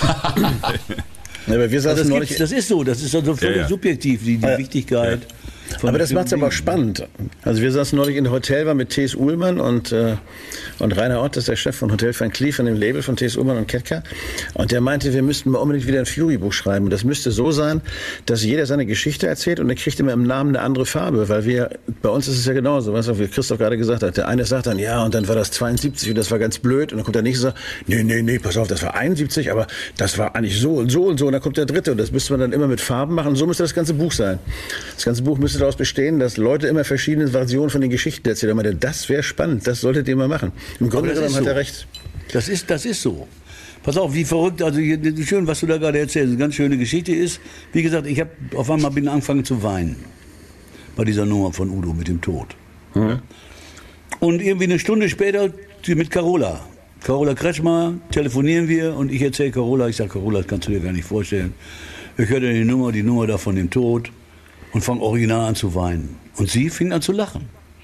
Ja, aber wir saßen
Also das,
neulich,
gibt's, das ist so, das ist also völlig
Ja, ja.
subjektiv, die, die
Ja.
Wichtigkeit. von
aber das macht es aber auch
bestimmten
spannend. Also wir saßen neulich in einem Hotel, war mit T S. Uhlmann und, äh, und Rainer Ott, das ist der Chef von Hotel Van Cleef, von dem Label von T S. Uhlmann und Ketka. Und der meinte, wir müssten mal unbedingt wieder ein Fury-Buch schreiben. Und das müsste so sein, dass jeder seine Geschichte erzählt und er kriegt immer im Namen eine andere Farbe. Weil wir, bei uns ist es ja genauso, weißt du, wie Christoph gerade gesagt hat. Der eine sagt dann, ja, und dann war das zweiundsiebzig und das war ganz blöd. Und dann kommt der nächste und sagt, nee, nee, nee, pass auf, das war einundsiebzig, aber das war eigentlich so und so und so. Und dann kommt der dritte und das müsste man dann immer mit Farben machen. So müsste das ganze Buch sein. Das ganze Buch müsste daraus bestehen, dass Leute immer verschiedene Versionen von den Geschichten erzählen. Und man meinte, das wäre spannend, das solltet ihr mal machen. Im Grunde
das
genommen
ist
hat
so.
er recht.
Das ist, das ist so. Pass auf, wie verrückt, also hier, schön, was du da gerade erzählst, eine ganz schöne Geschichte ist. Wie gesagt, ich habe auf einmal bin angefangen zu weinen bei dieser Nummer von Udo mit dem Tod.
Mhm.
Und irgendwie eine Stunde später mit Carola. Carola Kretschmer telefonieren wir und ich erzähle Carola, ich sage, Carola, das kannst du dir gar nicht vorstellen. Ich hörte die Nummer, die Nummer da von dem Tod und fange original an zu weinen. Und sie fing an zu lachen.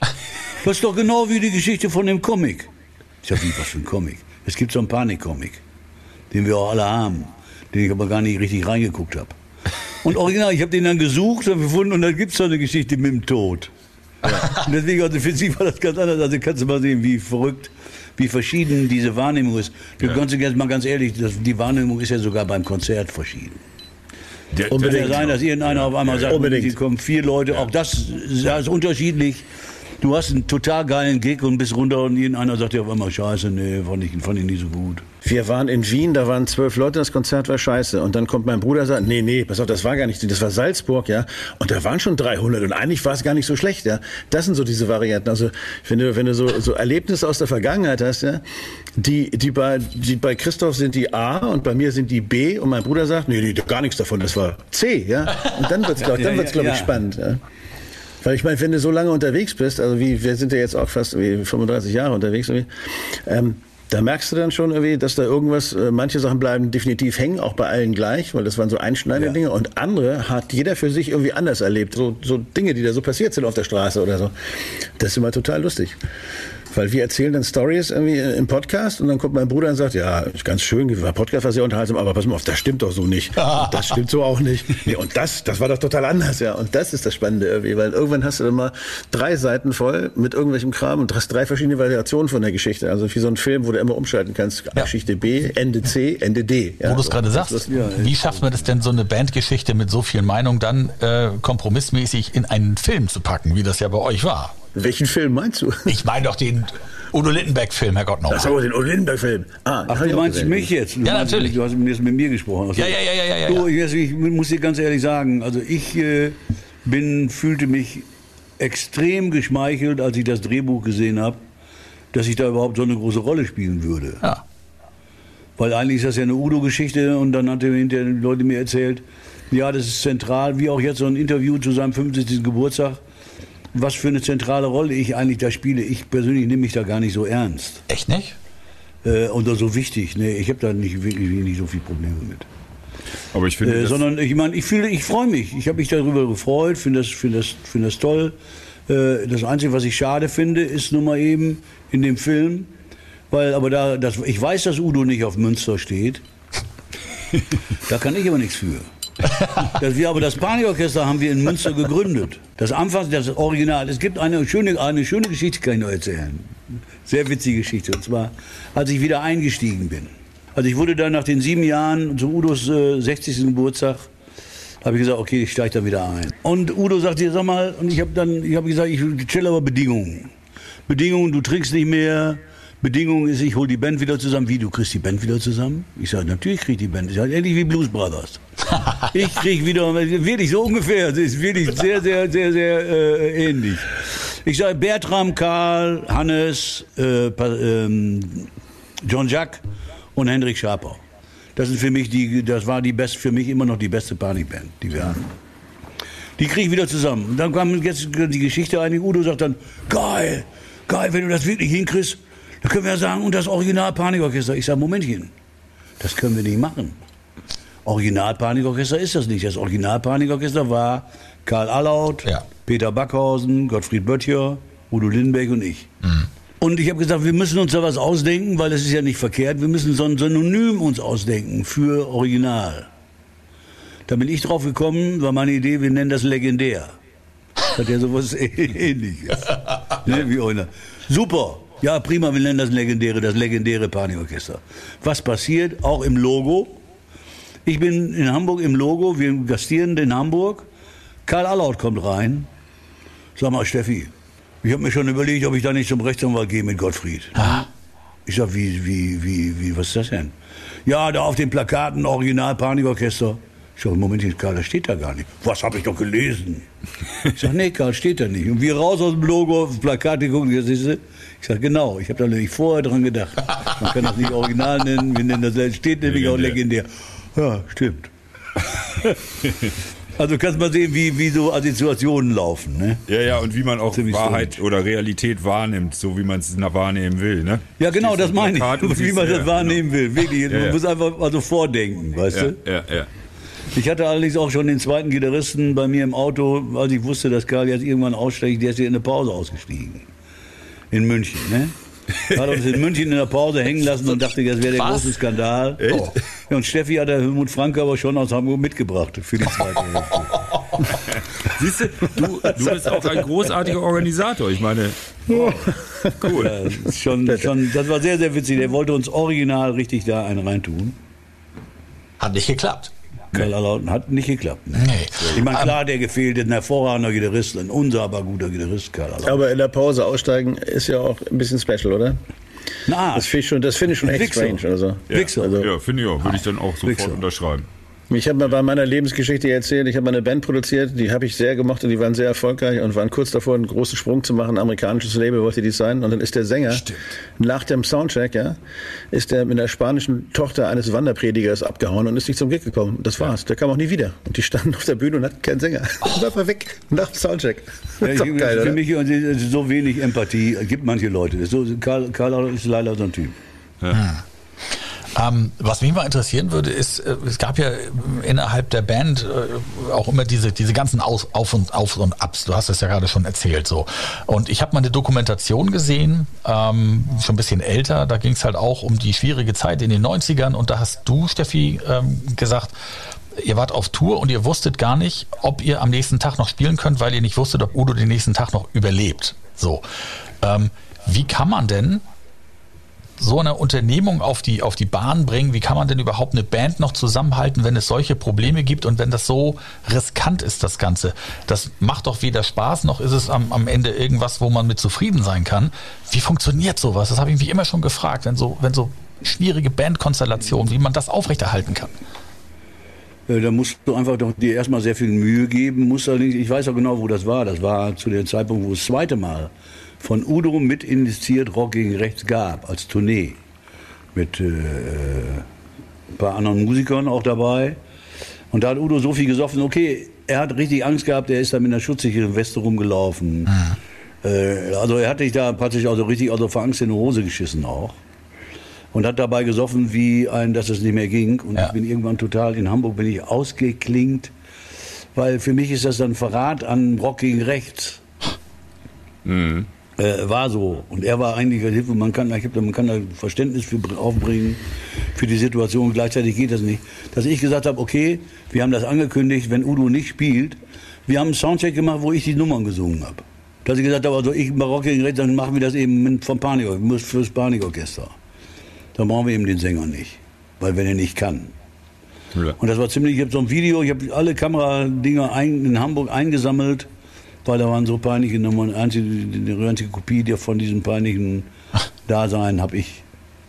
Das ist doch genau wie die Geschichte von dem Comic. Ich sag, wie, was für ein Comic? Es gibt so einen Panik-Comic, den wir auch alle haben, den ich aber gar nicht richtig reingeguckt habe. Und original, ich habe den dann gesucht und gefunden und dann gibt es so eine Geschichte mit dem Tod. Ja. Und deswegen, also für sie war das ganz anders. Also kannst du mal sehen, wie verrückt, wie verschieden diese Wahrnehmung ist. Du
Ja.
kannst jetzt mal ganz ehrlich, das, die Wahrnehmung ist ja sogar beim Konzert verschieden.
Der,
Kann
Unbedingt.
ja sein, dass irgendeiner auf einmal sagt,
Unbedingt.
hier kommen vier Leute, auch das, das ist unterschiedlich. Du hast einen total geilen Gig und bist runter und irgendeiner sagt dir auf einmal, scheiße, nee, fand ich, fand ich nicht so gut.
Wir waren in Wien, da waren zwölf Leute, das Konzert war scheiße. Und dann kommt mein Bruder und sagt, nee, nee, pass auf, das war gar nicht, das war Salzburg, ja. Und da waren schon dreihundert und eigentlich war es gar nicht so schlecht, ja. Das sind so diese Varianten. Also, wenn du, wenn du so, so Erlebnisse aus der Vergangenheit hast, ja, die, die bei, die bei Christoph sind die A und bei mir sind die B und mein Bruder sagt, nee, nee, gar nichts davon, das war C, ja. Und dann wird's, glaub,
Ja,
dann
ja,
wird's, glaube ich,
ja.
spannend, ja. Weil ich meine, wenn du so lange unterwegs bist, also wie, wir sind ja jetzt auch fast wie fünfunddreißig Jahre unterwegs, irgendwie, ähm, da merkst du dann schon irgendwie, dass da irgendwas, äh, manche Sachen bleiben definitiv hängen, auch bei allen gleich, weil das waren so einschneidende
Ja.
Dinge und andere hat jeder für sich irgendwie anders erlebt. So, so Dinge, die da so passiert sind auf der Straße oder so. Das ist immer total lustig. Weil wir erzählen dann Stories irgendwie im Podcast und dann kommt mein Bruder und sagt, ja, ist ganz schön, der Podcast war sehr unterhaltsam, aber pass mal auf, das stimmt doch so nicht. Und das stimmt so auch nicht. Nee, und das, das war doch total anders, ja. Und das ist das Spannende irgendwie, weil irgendwann hast du dann mal drei Seiten voll mit irgendwelchem Kram und hast drei verschiedene Variationen von der Geschichte. Also wie so ein Film, wo du immer umschalten kannst.
Ja.
Geschichte B, Ende C, Ende D. Ja,
Wo du es
so.
gerade
Das
sagst,
ist-
wie schafft man das denn, so eine Bandgeschichte mit so viel Meinung dann äh, kompromissmäßig in einen Film zu packen, wie das ja bei euch war?
Welchen Film meinst du?
Ich meine doch den Udo Lindenberg-Film, Herrgott
Das ist
nochmal.
aber den Udo Lindenberg-Film. Ah,
Ach,
hab ich
du
auch
meinst
gesehen.
mich jetzt? Du
Ja,
meinst,
natürlich.
Du hast jetzt mit mir gesprochen. Also,
Ja, ja, ja, ja, ja, ja.
Du, ich, ich muss dir ganz ehrlich sagen, also ich äh, bin, fühlte mich extrem geschmeichelt, als ich das Drehbuch gesehen habe, dass ich da überhaupt so eine große Rolle spielen würde.
Ja.
Weil eigentlich ist das ja eine Udo-Geschichte und dann hat hinterher die Leute mir erzählt, ja, das ist zentral, wie auch jetzt so ein Interview zu seinem fünfundsiebzigsten Geburtstag, was für eine zentrale Rolle ich eigentlich da spiele. Ich persönlich nehme mich da gar nicht so ernst
Echt nicht?
äh, oder so wichtig. Nee, ich habe da nicht wirklich nicht so viele Probleme mit.
aber ich finde,
Äh,
das,
sondern ich meine, ich fühle, ich freue mich. Ich habe mich darüber gefreut, finde das, finde das, finde das toll. Äh, das Einzige, was ich schade finde, ist nun mal eben in dem Film, weil, aber da, das, ich weiß, dass Udo nicht auf Münster steht. Da kann ich aber nichts für. Das, wir, aber das Panikorchester haben wir in Münster gegründet. Das Anfang, das Original. Es gibt eine schöne, eine schöne Geschichte, kann ich noch erzählen. Sehr witzige Geschichte. Und zwar, als ich wieder eingestiegen bin. Also ich wurde dann nach den sieben Jahren zu Udos äh, sechzigsten Geburtstag, habe ich gesagt, okay, ich steige da wieder ein. Und Udo sagte, sag mal, und ich habe dann, ich habe gesagt, ich stelle aber Bedingungen. Bedingungen, du trinkst nicht mehr. Bedingung ist, ich hole die Band wieder zusammen. Wie, du kriegst die Band wieder zusammen? Ich sage, natürlich krieg ich die Band. Ich sage, ähnlich wie Blues Brothers. Ich krieg wieder, wirklich so ungefähr. Das ist wirklich sehr, sehr, sehr, sehr äh, ähnlich. Ich sage, Bertram, Karl, Hannes, äh, ähm, John Jack und Hendrik Schaper. Das ist für mich die, das war die beste, für mich immer noch die beste Panikband, die wir hatten. Die kriege ich wieder zusammen. Und dann kam jetzt die Geschichte ein, Udo sagt dann, geil, geil, wenn du das wirklich hinkriegst, dann können wir ja sagen, und das Original Panikorchester. Ich sage, Momentchen, das können wir nicht machen. Original Panikorchester ist das nicht. Das Original Panikorchester war Karl Allaut,
ja.
Peter Backhausen, Gottfried Böttcher, Udo Lindenberg und ich.
Mhm.
Und ich habe gesagt, wir müssen uns da was ausdenken, weil es ist ja nicht verkehrt. Wir müssen so ein Synonym uns ausdenken für Original. Da bin ich drauf gekommen, war meine Idee, wir nennen das legendär. Das hat ja sowas Ähnliches. Ne, wie Original. Super. Ja, prima, wir nennen das legendäre, das legendäre Panikorchester. Was passiert? Auch im Logo. Ich bin in Hamburg im Logo, wir gastieren in Hamburg. Karl Allaut kommt rein. Sag mal, Steffi, ich habe mir schon überlegt, ob ich da nicht zum Rechtsanwalt gehe mit Gottfried.
Ah.
Ich sag, wie, wie, wie, wie, was ist das denn? Ja, da auf den Plakaten Original Panikorchester. Ich sag, Moment, Karl, das steht da gar nicht. Was, habe ich doch gelesen? Ich sag, nee, Karl, steht da nicht. Und wir raus aus dem Logo, auf das Plakat gucken, das ist es. Ich sag, genau, ich habe da nämlich vorher dran gedacht. Man kann das nicht Original nennen, wir nennen das, das steht nämlich auch legendär. Ja, stimmt. Also kannst mal sehen, wie, wie so Assoziationen laufen. Ne?
Ja, ja, und wie man auch
Ziemlich
Wahrheit
so.
oder Realität wahrnimmt, so wie man es wahrnehmen will. Ne?
Ja, genau, das meine ich.
Plakat und
Wie
siehst-
man das
ja,
wahrnehmen will. Wirklich,
Ja,
man
ja.
muss einfach mal so vordenken, weißt
Ja,
du?
ja, ja.
Ich hatte allerdings auch schon den zweiten Gitarristen bei mir im Auto, als ich wusste, dass Karl jetzt irgendwann aussteigt, der ist hier in der Pause ausgestiegen. In München, ne? Hat uns in München in der Pause hängen lassen und dachte, das wäre der
Was?
große Skandal.
Echt?
Oh. Ja, und Steffi hat der Helmut Franke aber schon aus Hamburg mitgebracht für die zweite Hälfte.
Siehst du, du, du bist auch ein großartiger Organisator. Ich meine, oh, cool.
Ja, das, ist schon, schon, das war sehr, sehr witzig. Der wollte uns original richtig da einen reintun.
Hat nicht geklappt.
Karl Allaut hat nicht geklappt. Ne?
Nee.
Ich meine, klar, der gefehlt, ein hervorragender Gitarrist, ein unsagbar guter Gitarrist, Karl Allaut.
Aber in der Pause aussteigen ist ja auch ein bisschen special, oder?
Na,
Das finde ich schon, das finde ich schon echt
Wichser.
strange. Also.
Wichser.
Also,
Ja, finde ich auch. Würde ich dann auch sofort
Wichser.
unterschreiben.
ich habe mal bei meiner Lebensgeschichte erzählt, ich habe mal eine Band produziert, die habe ich sehr gemocht und die waren sehr erfolgreich und waren kurz davor, einen großen Sprung zu machen. Ein amerikanisches Label wollte die sein. Und dann ist der Sänger, nach dem Soundcheck, ja, ist der mit der spanischen Tochter eines Wanderpredigers abgehauen und ist nicht zum Gig gekommen. Das war's. Der kam auch nie wieder. Und die standen auf der Bühne und hatten keinen Sänger. Und war weg. Nach dem Soundcheck.
Ja,
Das ist doch
ich,
geil,
für
oder?
mich ist so wenig Empathie. Es gibt manche Leute. So, Karl, Karl Allaut ist leider so ein Typ.
Ähm, was mich mal interessieren würde, ist, äh, es gab ja innerhalb der Band äh, auch immer diese, diese ganzen Aus, Auf und Auf und Abs. Du hast es ja gerade schon erzählt. So. Und ich habe mal eine Dokumentation gesehen, ähm, schon ein bisschen älter. Da ging es halt auch um die schwierige Zeit in den neunzigern. Und da hast du, Steffi, ähm, gesagt, ihr wart auf Tour und ihr wusstet gar nicht, ob ihr am nächsten Tag noch spielen könnt, weil ihr nicht wusstet, ob Udo den nächsten Tag noch überlebt. So. Ähm, wie kann man denn so eine Unternehmung auf die, auf die Bahn bringen? Wie kann man denn überhaupt eine Band noch zusammenhalten, wenn es solche Probleme gibt und wenn das so riskant ist, das Ganze? Das macht doch weder Spaß, noch ist es am, am Ende irgendwas, wo man mit zufrieden sein kann. Wie funktioniert sowas? Das habe ich mich immer schon gefragt, wenn so, wenn so schwierige Bandkonstellationen, wie man das aufrechterhalten kann.
Äh, Da musst du einfach doch dir erstmal sehr viel Mühe geben. Musst allerdings, ich weiß auch genau, wo das war. Das war zu dem Zeitpunkt, wo es das zweite Mal von Udo mit initiiert Rock gegen Rechts gab, als Tournee. Mit äh, ein paar anderen Musikern auch dabei. Und da hat Udo so viel gesoffen, okay, er hat richtig Angst gehabt, er ist da mit einer schutzsicheren Weste rumgelaufen. Mhm. Äh, also er hat sich da praktisch also richtig also vor Angst in die Hose geschissen auch. Und hat dabei gesoffen, wie ein, dass es nicht mehr ging. Und
Ja.
ich bin irgendwann total, in Hamburg bin ich ausgeklingt, weil für mich ist das dann Verrat an Rock gegen Rechts.
Mhm.
Äh, war so. Und er war eigentlich eine Hilfe, man kann, ich hab, man kann da Verständnis für aufbringen für die Situation. Gleichzeitig geht das nicht. Dass ich gesagt habe, okay, wir haben das angekündigt, wenn Udo nicht spielt. Wir haben einen Soundcheck gemacht, wo ich die Nummern gesungen habe. Dass ich gesagt habe, also ich bei Rock gegen Rechts, dann machen wir das eben vom Panikorchester, fürs Panikorchester. Dann brauchen wir eben den Sänger nicht, weil wenn er nicht kann.
Ja.
Und das war ziemlich, ich habe so ein Video, ich habe alle Kameradinger ein, in Hamburg eingesammelt, weil da waren so peinliche Nummern. Einzige, die einzige Kopie der von diesem peinlichen Dasein habe ich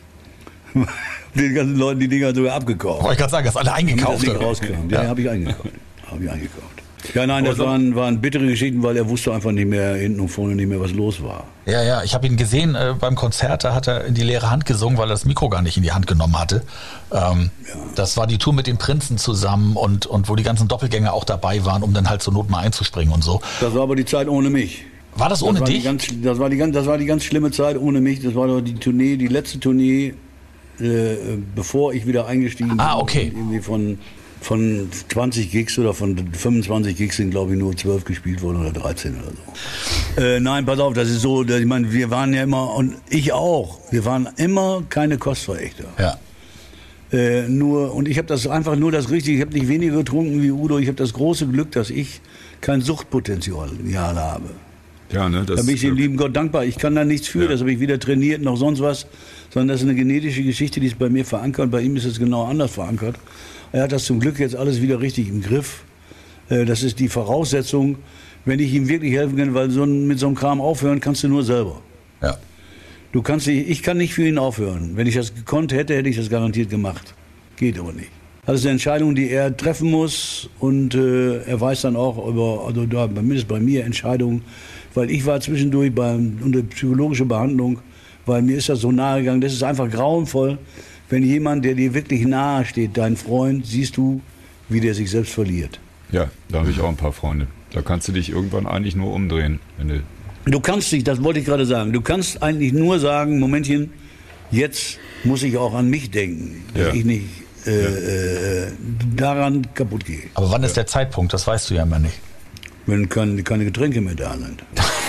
den ganzen Leuten die Dinger sogar abgekauft.
Wollte ich gerade sagen, das alle
Damit
eingekauft.
das nicht
oder?
rauskam.
Ja.
Ja, habe ich eingekauft. Habe ich eingekauft. Ja, nein, das
Aber so-
waren, waren bittere Geschichten, weil er wusste einfach nicht mehr, hinten und vorne nicht mehr, was los war.
Ja, ja, ich habe ihn gesehen äh, beim Konzert, da hat er in die leere Hand gesungen, weil er das Mikro gar nicht in die Hand genommen hatte. Ähm, ja. Das war die Tour mit den Prinzen zusammen und, und wo die ganzen Doppelgänger auch dabei waren, um dann halt zur Not mal einzuspringen und so.
Das war aber die Zeit ohne mich.
War das ohne
das war
dich?
Die ganz, das, war die, ganz- das war die ganz schlimme Zeit ohne mich. Das war doch die Tournee, die letzte Tournee, äh, bevor ich wieder eingestiegen
Ah,
bin.
okay.
Irgendwie von, von zwanzig Gigs oder von fünfundzwanzig Gigs sind, glaube ich, nur zwölf gespielt worden oder dreizehn oder so. Äh, nein, pass auf, das ist so, ich meine, wir waren ja immer, und ich auch, wir waren immer keine Kostverächter.
Ja.
Äh, nur, und ich habe das einfach nur das Richtige, ich habe nicht weniger getrunken wie Udo, ich habe das große Glück, dass ich kein Suchtpotenzial habe.
Ja, ne, das
Da bin ich dem lieben Gott dankbar. Ich kann da nichts für,
Ja.
das habe ich weder trainiert noch sonst was, sondern das ist eine genetische Geschichte, die ist bei mir verankert. Bei ihm ist es genau anders verankert. Er hat das zum Glück jetzt alles wieder richtig im Griff. Äh, Das ist die Voraussetzung, wenn ich ihm wirklich helfen kann, weil so ein, mit so einem Kram aufhören kannst du nur selber.
Ja.
Du kannst nicht, ich kann nicht für ihn aufhören. Wenn ich das gekonnt hätte, hätte ich das garantiert gemacht. Geht aber nicht. Das ist eine Entscheidung, die er treffen muss und äh, er weiß dann auch über, also da, mindestens bei mir, Entscheidungen, weil ich war zwischendurch beim, unter psychologischer Behandlung, weil mir ist das so nahe gegangen, das ist einfach grauenvoll, wenn jemand, der dir wirklich nahe steht, dein Freund, siehst du, wie der sich selbst verliert.
Ja, da habe ich auch ein paar Freunde. Da kannst du dich irgendwann eigentlich nur umdrehen. Wenn du
Du kannst dich, das wollte ich gerade sagen, du kannst eigentlich nur sagen, Momentchen, jetzt muss ich auch an mich denken, dass
Ja.
ich nicht äh, äh, daran kaputt gehe,
Aber wann ist der Zeitpunkt? Das weißt du ja immer nicht.
wenn keine, keine Getränke mehr da sind.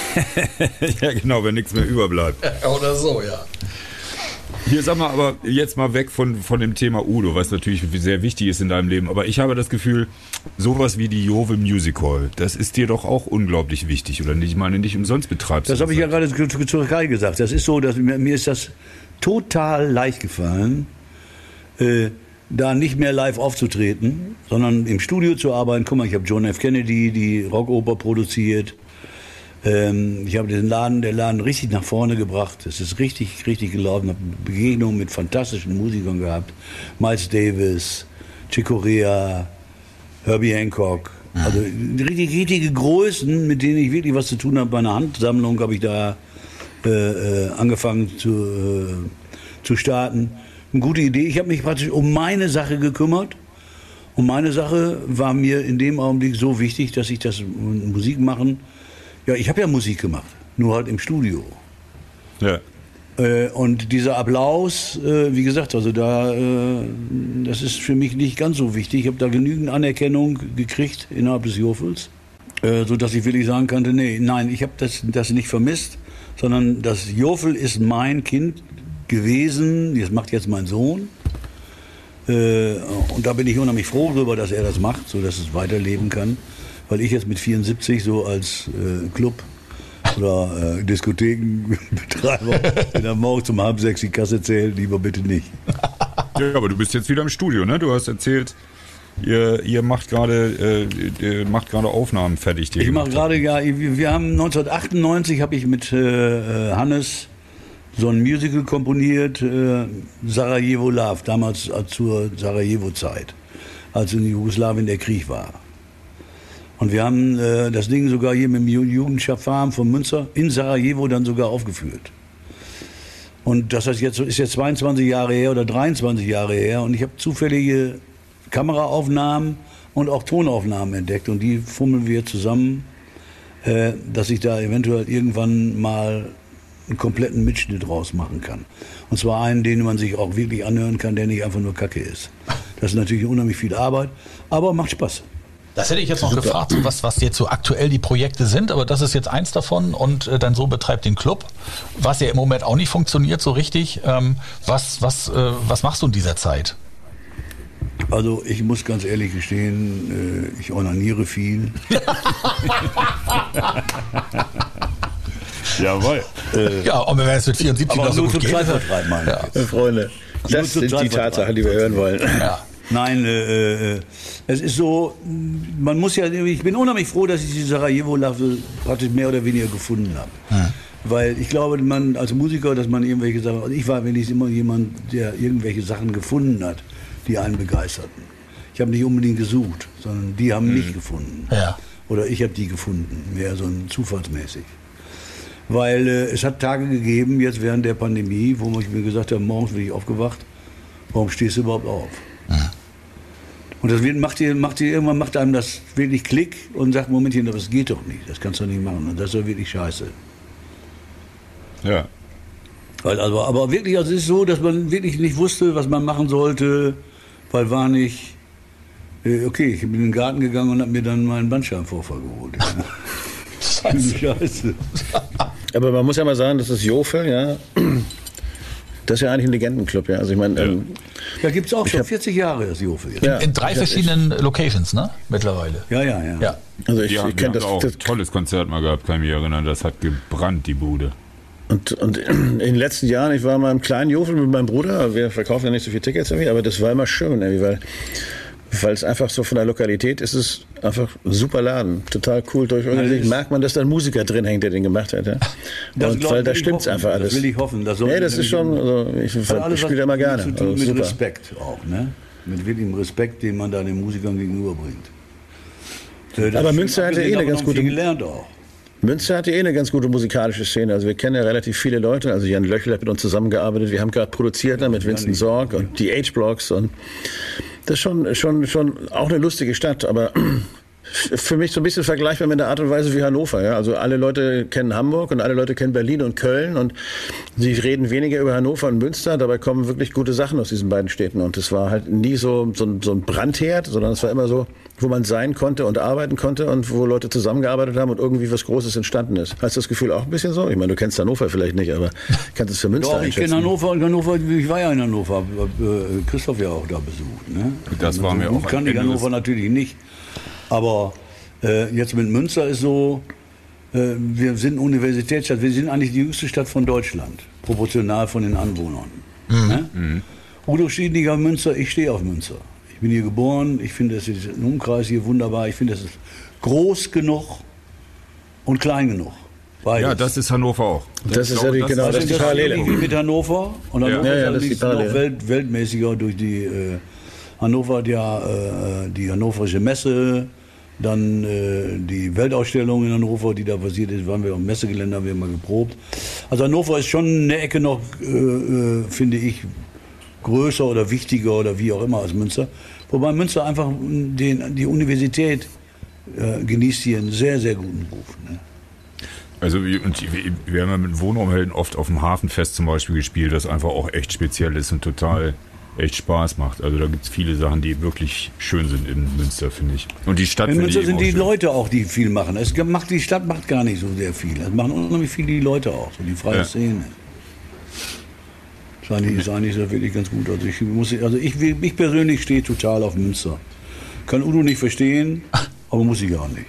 ja, genau, wenn nichts mehr überbleibt.
Oder so, ja.
Hier, sag mal, aber jetzt mal weg von, von dem Thema Udo, was natürlich sehr wichtig ist in deinem Leben. Aber ich habe das Gefühl, sowas wie die Jove Music Hall, das ist dir doch auch unglaublich wichtig, oder nicht? Ich meine, nicht umsonst betreibst du
Das habe ich ja gerade zu, zu, zu Kai gesagt. Das ist so, dass mir, mir ist das total leicht gefallen, äh, da nicht mehr live aufzutreten, sondern im Studio zu arbeiten. Guck mal, ich habe John F. Kennedy, die Rockoper produziert. Ähm, ich habe den Laden, der Laden richtig nach vorne gebracht. Es ist richtig, richtig gelaufen. Ich habe Begegnungen mit fantastischen Musikern gehabt. Miles Davis, Chick Corea, Herbie Hancock. Also richtig, richtige Größen, mit denen ich wirklich was zu tun habe. Bei einer Handsammlung habe ich da äh, äh, angefangen zu, äh, zu starten. Eine gute Idee. Ich habe mich praktisch um meine Sache gekümmert. Und meine Sache war mir in dem Augenblick so wichtig, dass ich das Musik machen. Ja, ich habe ja Musik gemacht, nur halt im Studio.
Ja.
Äh, und dieser Applaus, äh, wie gesagt, also da, äh, das ist für mich nicht ganz so wichtig. Ich habe da genügend Anerkennung gekriegt innerhalb des Jofels, äh, sodass ich wirklich sagen konnte, nee, nein, ich habe das, das nicht vermisst, sondern das Jofel ist mein Kind gewesen, das macht jetzt mein Sohn. Äh, und da bin ich unheimlich froh darüber, dass er das macht, sodass es weiterleben kann. Weil ich jetzt mit vierundsiebzig so als äh, Club oder äh, Diskothekenbetreiber, der dann morgens um halb sechs die Kasse zählt, lieber bitte nicht.
Ja, aber du bist jetzt wieder im Studio, ne? Du hast erzählt, ihr, ihr macht gerade äh, ihr macht gerade Aufnahmen fertig. Die
Ich
ihr
mache
gemacht
gerade, ja, wir haben neunzehnhundertachtundneunzig habe ich mit äh, Hannes so ein Musical komponiert, äh, Sarajevo Love, damals äh, zur Sarajevo-Zeit, als in Jugoslawien der Krieg war. Und wir haben äh, das Ding sogar hier mit dem Jugendschaffarm von Münster in Sarajevo dann sogar aufgeführt. Und das heißt jetzt, ist jetzt zweiundzwanzig Jahre her oder dreiundzwanzig Jahre her und ich habe zufällige Kameraaufnahmen und auch Tonaufnahmen entdeckt und die fummeln wir zusammen, äh, dass ich da eventuell irgendwann mal einen kompletten Mitschnitt draus machen kann. Und zwar einen, den man sich auch wirklich anhören kann, der nicht einfach nur Kacke ist. Das ist natürlich unheimlich viel Arbeit, aber macht Spaß.
Das hätte ich jetzt noch gefragt, so was, was jetzt so aktuell die Projekte sind, aber das ist jetzt eins davon und äh, dein Sohn betreibt den Club, was ja im Moment auch nicht funktioniert so richtig. Ähm, was, was, äh, was machst du in dieser Zeit?
Also ich muss ganz ehrlich gestehen, äh, ich onaniere viel.
Jawohl.
Äh,
Ja, und wenn es mit vierundsiebzig
aber
noch so
nur
gut
zum
geht.
Zeitvertreib, meine ich.
Äh, Freunde, das
Nur zur
sind die
Zeit
Tatsachen, die wir hören wollen.
Ja.
Nein, äh, äh, es ist so, man muss ja, ich bin unheimlich froh, dass ich die Sarajevo-Love praktisch mehr oder weniger gefunden habe.
Hm.
Weil ich glaube, man als Musiker, dass man irgendwelche Sachen, also ich war wenigstens immer jemand, der irgendwelche Sachen gefunden hat, die einen begeisterten. Ich habe nicht unbedingt gesucht, sondern die haben mich gefunden.
Ja.
Oder ich habe die gefunden, mehr so ein zufallsmäßig. Weil äh, es hat Tage gegeben, jetzt während der Pandemie, wo ich mir gesagt habe, morgens bin ich aufgewacht, warum stehst du überhaupt auf?
Ja.
Und das wird, macht, ihr, macht ihr, irgendwann macht einem das wirklich Klick und sagt, Momentchen, das geht doch nicht, das kannst du nicht machen. Und das ist doch wirklich scheiße.
Ja.
Weil, also, aber wirklich, also es ist so, dass man wirklich nicht wusste, was man machen sollte, weil war nicht, äh, okay, ich bin in den Garten gegangen und habe mir dann meinen Bandscheibenvorfall geholt. Scheiße. Scheiße.
Aber man muss ja mal sagen, das ist Jofel, ja. Das ist ja eigentlich ein Legendenclub, ja. Also ich meine, ähm,
Ja, gibt es auch schon
hab-
vierzig Jahre, das Jofel jetzt.
Ja.
In drei
Ich hab-
verschiedenen Locations, ne? Mittlerweile.
Ja, ja, ja.
Ja.
also ich,
Die haben,
ich
die
kenne
haben
das,
auch
das
ein tolles Konzert mal gehabt, kann ich mich erinnern. Das hat gebrannt, die Bude.
Und, und in den letzten Jahren, ich war mal im kleinen Jofel mit meinem Bruder, wir verkaufen ja nicht so viele Tickets irgendwie, aber das war immer schön, irgendwie, weil, weil es einfach so von der Lokalität ist, es einfach ein super Laden, total cool durchorganisiert.
das ist-
Merkt man, dass da ein Musiker drin hängt, der den gemacht hat. Ja.
Das
Und
glaub-
weil da
will ich
stimmt's
hoffen.
einfach alles.
Das will ich hoffen. Das soll-
ja, das ist schon, also ich,
Hat alles
ich spiele
was
immer gerne.
Zu tun
Also
mit
super.
Respekt auch, ne? Mit wirklichem Respekt, den man da den Musikern gegenüberbringt. Äh, das
Aber
ist
Münster hatte
abgesehen
eh eine
davon
ganz
noch
gute-
viel gelernt auch.
Münster hatte eh eine ganz gute musikalische Szene. Also wir kennen ja relativ viele Leute. Also Jan Löchel hat mit uns zusammengearbeitet. Wir haben gerade produziert da mit Vincent Sorg und die H-Blocks. Und das ist schon, schon, schon auch eine lustige Stadt. Aber für mich so ein bisschen vergleichbar mit der Art und Weise wie Hannover. Ja? Also alle Leute kennen Hamburg und alle Leute kennen Berlin und Köln. Und sie reden weniger über Hannover und Münster. Dabei kommen wirklich gute Sachen aus diesen beiden Städten. Und es war halt nie so, so, ein- so ein Brandherd, sondern es war immer so, wo man sein konnte und arbeiten konnte und wo Leute zusammengearbeitet haben und irgendwie was Großes entstanden ist. Hast du das Gefühl auch ein bisschen so? Ich meine, du kennst Hannover vielleicht nicht, aber kannst es für Münster
Doch, ich kenne
einschätzen?
Hannover und Hannover, ich war ja in Hannover, hab, äh, Christoph ja auch da besucht. Ne?
Das war mir
so gut
auch
kann ich
ein
Hannover
Ende-
natürlich nicht. Aber äh, jetzt mit Münster ist so, äh, wir sind Universitätsstadt, wir sind eigentlich die jüngste Stadt von Deutschland, proportional von den Anwohnern. Ne? Udo steht nicht auf Münster, ich stehe auf Münster. Ich bin hier geboren, ich finde es ist ein Umkreis hier wunderbar, ich finde es ist groß genug und klein genug. Beides.
Ja, das ist Hannover auch.
Das ist
Ich glaube,
ja die- genau, das ist die
das
Parallele.
Irgendwie mit Hannover. Und Hannover
Ja, ja,
ist
das ist die
allerdings noch
Parallele.
welt, weltmäßiger durch die äh, Hannover hat ja äh, die Hannoverische Messe, dann äh, die Weltausstellung in Hannover, die da passiert ist, waren wir auf dem Messegelände, haben wir mal geprobt. Also Hannover ist schon eine Ecke noch, äh, äh, finde ich, größer oder wichtiger oder wie auch immer als Münster. Wobei Münster einfach den, die Universität äh, genießt hier einen sehr, sehr guten Ruf. Ne?
Also wir, und wir, wir haben ja mit Wohnraumhelden oft auf dem Hafenfest zum Beispiel gespielt, das einfach auch echt speziell ist und total echt Spaß macht. Also da gibt es viele Sachen, die wirklich schön sind in Münster, finde ich. Und die Stadt
In
finde
Münster
ich
sind
auch
die
schön.
Leute auch, die viel machen. Es macht, die Stadt macht gar nicht so sehr viel. Es machen unheimlich viele die Leute auch, so die freie
Ja.
Szene. Das ist eigentlich, ist eigentlich so wirklich ganz gut. Also ich, muss, also ich, ich persönlich stehe total auf Münster. Kann Udo nicht verstehen, aber muss ich auch nicht.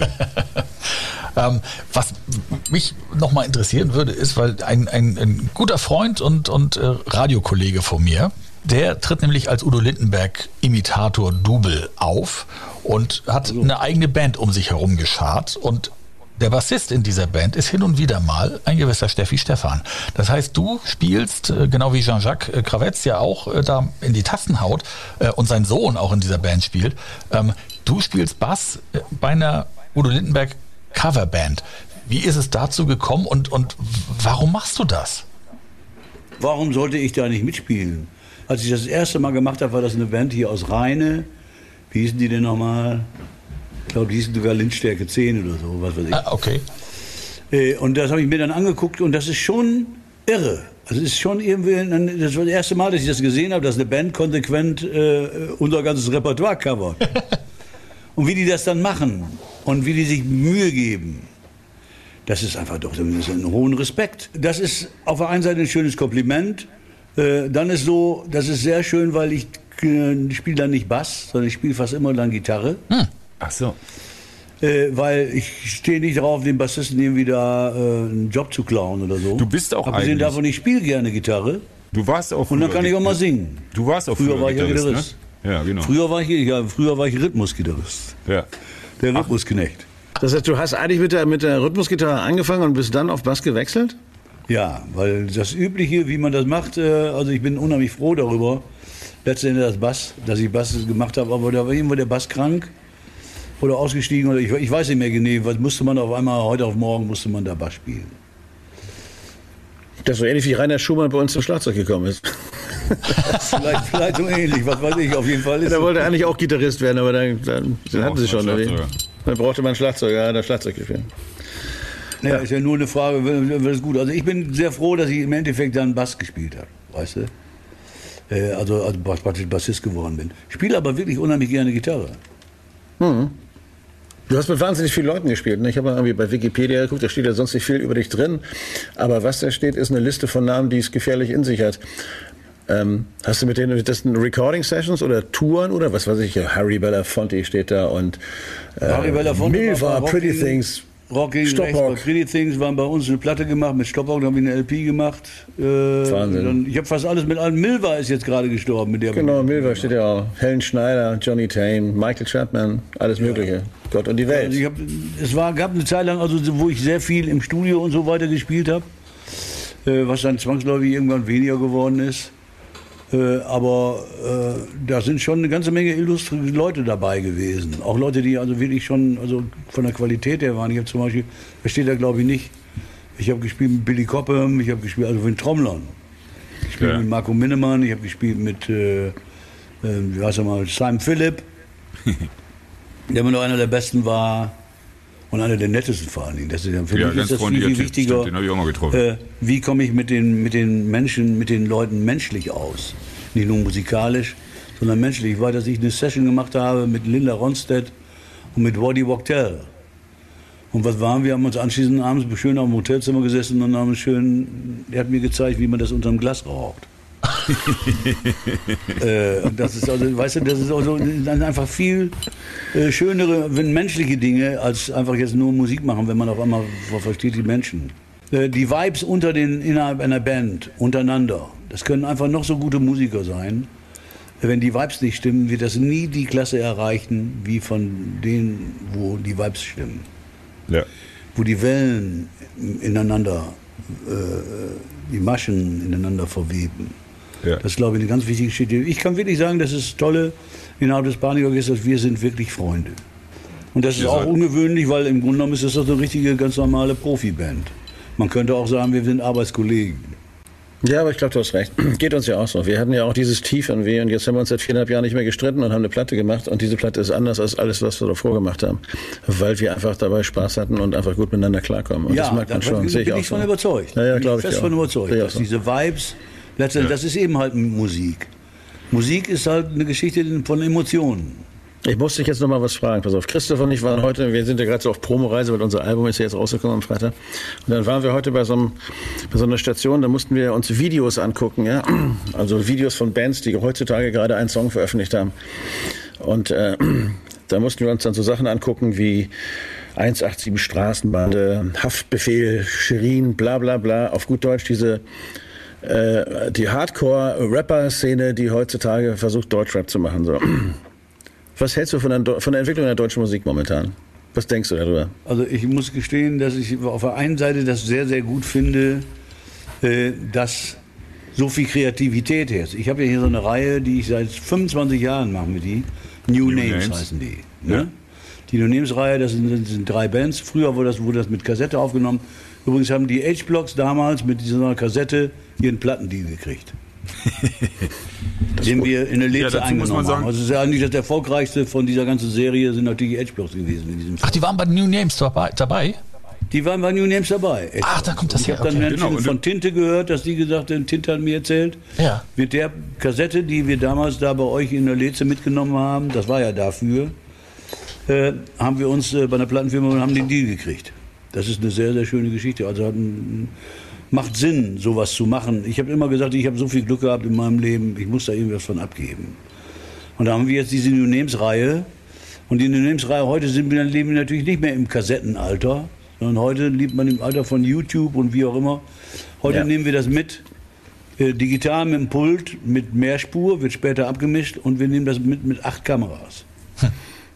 Ähm, was mich nochmal interessieren würde, ist, weil ein, ein, ein guter Freund und, und äh, Radiokollege von mir, der tritt nämlich als Udo Lindenberg-Imitator Double auf und hat eine eigene Band um sich herum geschart. Und der Bassist in dieser Band ist hin und wieder mal ein gewisser Steffi Stephan. Das heißt, du spielst, äh, genau wie Jean-Jacques äh, Kravetz ja auch äh, da in die Tasten haut äh, und sein Sohn auch in dieser Band spielt. Ähm, du spielst Bass äh, bei einer Udo Lindenberg Coverband. Wie ist es dazu gekommen und, und warum machst du das?
Warum sollte ich da nicht mitspielen? Als ich das erste Mal gemacht habe, war das eine Band hier aus Rheine. Wie hießen die denn nochmal? Ich glaube, die hießen sogar Lindstärke zehn oder so, was weiß ich.
Ah, okay.
Äh, Und das habe ich mir dann angeguckt und das ist schon irre. Also es ist schon irgendwie, ein- das war das erste Mal, dass ich das gesehen habe, dass eine Band konsequent äh, unser ganzes Repertoire covert. Und wie die das dann machen und wie die sich Mühe geben, das ist einfach doch das ist ein hohen Respekt. Das ist auf der einen Seite ein schönes Kompliment. Äh, dann ist so, das ist sehr schön, weil ich äh, spiele dann nicht Bass, sondern ich spiele fast immer dann Gitarre.
Ach so.
Äh, weil ich stehe nicht drauf, dem Bassisten irgendwie da äh, einen Job zu klauen oder so.
Du bist auch
Abgesehen
eigentlich-
davon, ich spiele gerne Gitarre
Du warst auch
und dann
früher
kann ich auch mal
Git-
singen.
Du warst auch
Früher
früher
war ich ja
Gitarrist,
Gitarrist.
ne? Ja, genau.
Früher war ich, ja, früher war ich Rhythmusgitarrist.
Ja.
Der Rhythmusknecht.
Das heißt, du hast eigentlich mit der, mit der Rhythmusgitarre angefangen und bist dann auf Bass gewechselt?
Ja, weil das Übliche, wie man das macht, äh, also ich bin unheimlich froh darüber. letztendlich das Bass, dass ich Bass gemacht habe, aber da war irgendwo der Bass krank oder ausgestiegen oder ich, ich weiß nicht mehr genau, was musste man auf einmal, heute auf morgen musste man da Bass spielen.
Das ist so ähnlich wie Rainer Schumann bei uns zum Schlagzeug gekommen ist.
vielleicht, vielleicht so ähnlich, was weiß ich, auf jeden Fall ist.
Der wollte eigentlich auch Gitarrist werden, aber dann, dann, dann hatten sie schon.
Schlagzeuger.
Dann brauchte man einen Schlagzeuger, ja, der Schlagzeug gespielt.
Naja, ist ja nur eine Frage, wird es gut. Also ich bin sehr froh, dass ich im Endeffekt dann Bass gespielt habe, weißt du? Äh, also, also praktisch Bassist geworden bin. Ich spiele aber wirklich unheimlich gerne Gitarre.
Hm. Du hast mit wahnsinnig vielen Leuten gespielt. Ne? Ich habe mal irgendwie bei Wikipedia geguckt, da steht ja sonst nicht viel über dich drin. Aber was da steht, ist eine Liste von Namen, die es gefährlich in sich hat. Ähm, hast du mit denen, das sind Recording-Sessions oder Touren oder was weiß ich, Harry Belafonte steht da und äh,
Harry Belafonte
Milva, Pretty
Rocking,
Things,
Rocking,
Stoppock.
Pretty Things waren bei uns eine Platte gemacht, mit Stoppock, da habe ich eine L P gemacht. Äh,
Wahnsinn.
Dann, ich habe fast alles mit allen. Milva ist jetzt gerade gestorben. Mit der
Genau, Milva steht ja auch. Helen Schneider, Johnny Tame, Michael Chapman, alles ja. Mögliche. Gott und die Welt.
Also ich hab, es war, gab eine Zeit lang, also, wo ich sehr viel im Studio und so weiter gespielt habe, äh, was dann zwangsläufig irgendwann weniger geworden ist. Äh, aber äh, da sind schon eine ganze Menge illustre Leute dabei gewesen. Auch Leute, die also wirklich schon also von der Qualität her waren. Ich habe zum Beispiel, das steht da glaube ich nicht, ich habe gespielt mit Billy Cobham, ich habe gespielt also mit Trommlern. Ich spiele ja. mit Marco Minnemann, ich habe gespielt mit, äh, äh, wie heißt er mal, Simon Phillip, der immer noch einer der Besten war. Und einer der nettesten vor allen Dingen. Das ist ja für
ja,
mich ist das viel, viel wichtiger.
Stimmt, den habe ich auch mal getroffen.
Äh, wie komme ich mit den, mit den Menschen, mit den Leuten menschlich aus? Nicht nur musikalisch, sondern menschlich. Ich weiß, dass ich eine Session gemacht habe mit Linda Ronstadt und mit Waddy Wachtel. Und was waren wir? Haben uns anschließend abends schön auf dem Hotelzimmer gesessen und haben schön, er hat mir gezeigt, wie man das unterm Glas raucht. äh, das ist also, weißt du, das ist also einfach viel äh, schönere, wenn menschliche Dinge, als einfach jetzt nur Musik machen, wenn man auf einmal versteht die Menschen. Äh, die Vibes unter den, innerhalb einer Band, untereinander, das können einfach noch so gute Musiker sein. Wenn die Vibes nicht stimmen, wird das nie die Klasse erreichen, wie von denen, wo die Vibes stimmen.
Ja.
Wo die Wellen ineinander, äh, die Maschen ineinander verweben.
Ja.
Das ist, glaube ich, eine ganz wichtige Geschichte. Ich kann wirklich sagen, das ist das Tolle innerhalb des Panik-Orchesters, wir sind wirklich Freunde. Und das ist
Ihr
auch
seid-
ungewöhnlich, weil im Grunde genommen ist das doch eine richtige, ganz normale Profiband. Man könnte auch sagen, wir sind Arbeitskollegen.
Ja, aber ich glaube, du hast recht. Geht uns ja auch so. Wir hatten ja auch dieses Tief an weh und jetzt haben wir uns seit viereinhalb Jahren nicht mehr gestritten und haben eine Platte gemacht und diese Platte ist anders als alles, was wir davor gemacht haben, weil wir einfach dabei Spaß hatten und einfach gut miteinander klarkommen. Und das mag man schon.
bin
Sehe ich
ich
auch
von
so.
überzeugt.
Ja, ja,
Bin
glaube ich
fest
auch.
von überzeugt,
Sehe ich auch
dass
so.
diese Vibes, letztendlich,
Ja.
das ist eben halt Musik. Musik ist halt eine Geschichte von Emotionen.
Ich muss dich jetzt noch mal was fragen. Pass auf, Christoph und ich waren heute, wir sind ja gerade so auf Promoreise, weil unser Album ist ja jetzt rausgekommen am Freitag. Und dann waren wir heute bei so, einem, bei so einer Station, da mussten wir uns Videos angucken, ja. Also Videos von Bands, die heutzutage gerade einen Song veröffentlicht haben. Und äh, da mussten wir uns dann so Sachen angucken wie eins acht sieben Straßenbande, Haftbefehl, Shirin, bla bla bla. Auf gut Deutsch diese äh, die Hardcore-Rapper-Szene, die heutzutage versucht, Deutschrap zu machen. So. Was hältst du von der, von der Entwicklung der deutschen Musik momentan? Was denkst du darüber?
Also ich muss gestehen, dass ich auf der einen Seite das sehr, sehr gut finde, äh, dass so viel Kreativität herrscht. Ich habe ja hier so eine Reihe, die ich seit fünfundzwanzig Jahren mache mit die. New,
New
Names,
Names.
heißen die. Ne?
Ja.
Die New Names-Reihe, das sind, das sind drei Bands. Früher wurde das, wurde das mit Kassette aufgenommen. Übrigens haben die H-Blocks damals mit dieser Kassette ihren Plattendeal gekriegt. den wir in der
Ja,
Leze
dazu muss man
eingenommen
sagen-
haben. Also es ist ja eigentlich das erfolgreichste von dieser ganzen Serie sind natürlich die H-Blocks gewesen in diesem Fall.
Ach, die waren bei New Names dabei? dabei?
Die waren bei New Names dabei.
Ach, da kommt das
ich
her,
habe dann
okay.
Menschen
Genau, und
von Tinte gehört, dass die gesagt haben, Tinte hat mir erzählt,
Ja.
mit der Kassette, die wir damals da bei euch in der Leze mitgenommen haben, das war ja dafür, äh, haben wir uns äh, bei einer Plattenfirma und haben den Deal gekriegt. Das ist eine sehr, sehr schöne Geschichte. Also hat ein, macht Sinn, sowas zu machen. Ich habe immer gesagt, ich habe so viel Glück gehabt in meinem Leben, ich muss da irgendwas von abgeben. Und da haben wir jetzt diese New Names-Reihe. Und die New Names-Reihe, heute sind wir, leben wir natürlich nicht mehr im Kassettenalter, sondern heute lebt man im Alter von YouTube und wie auch immer. Heute
Ja.
nehmen wir das mit, äh, digital mit dem Pult, mit Mehrspur, wird später abgemischt und wir nehmen das mit mit acht Kameras.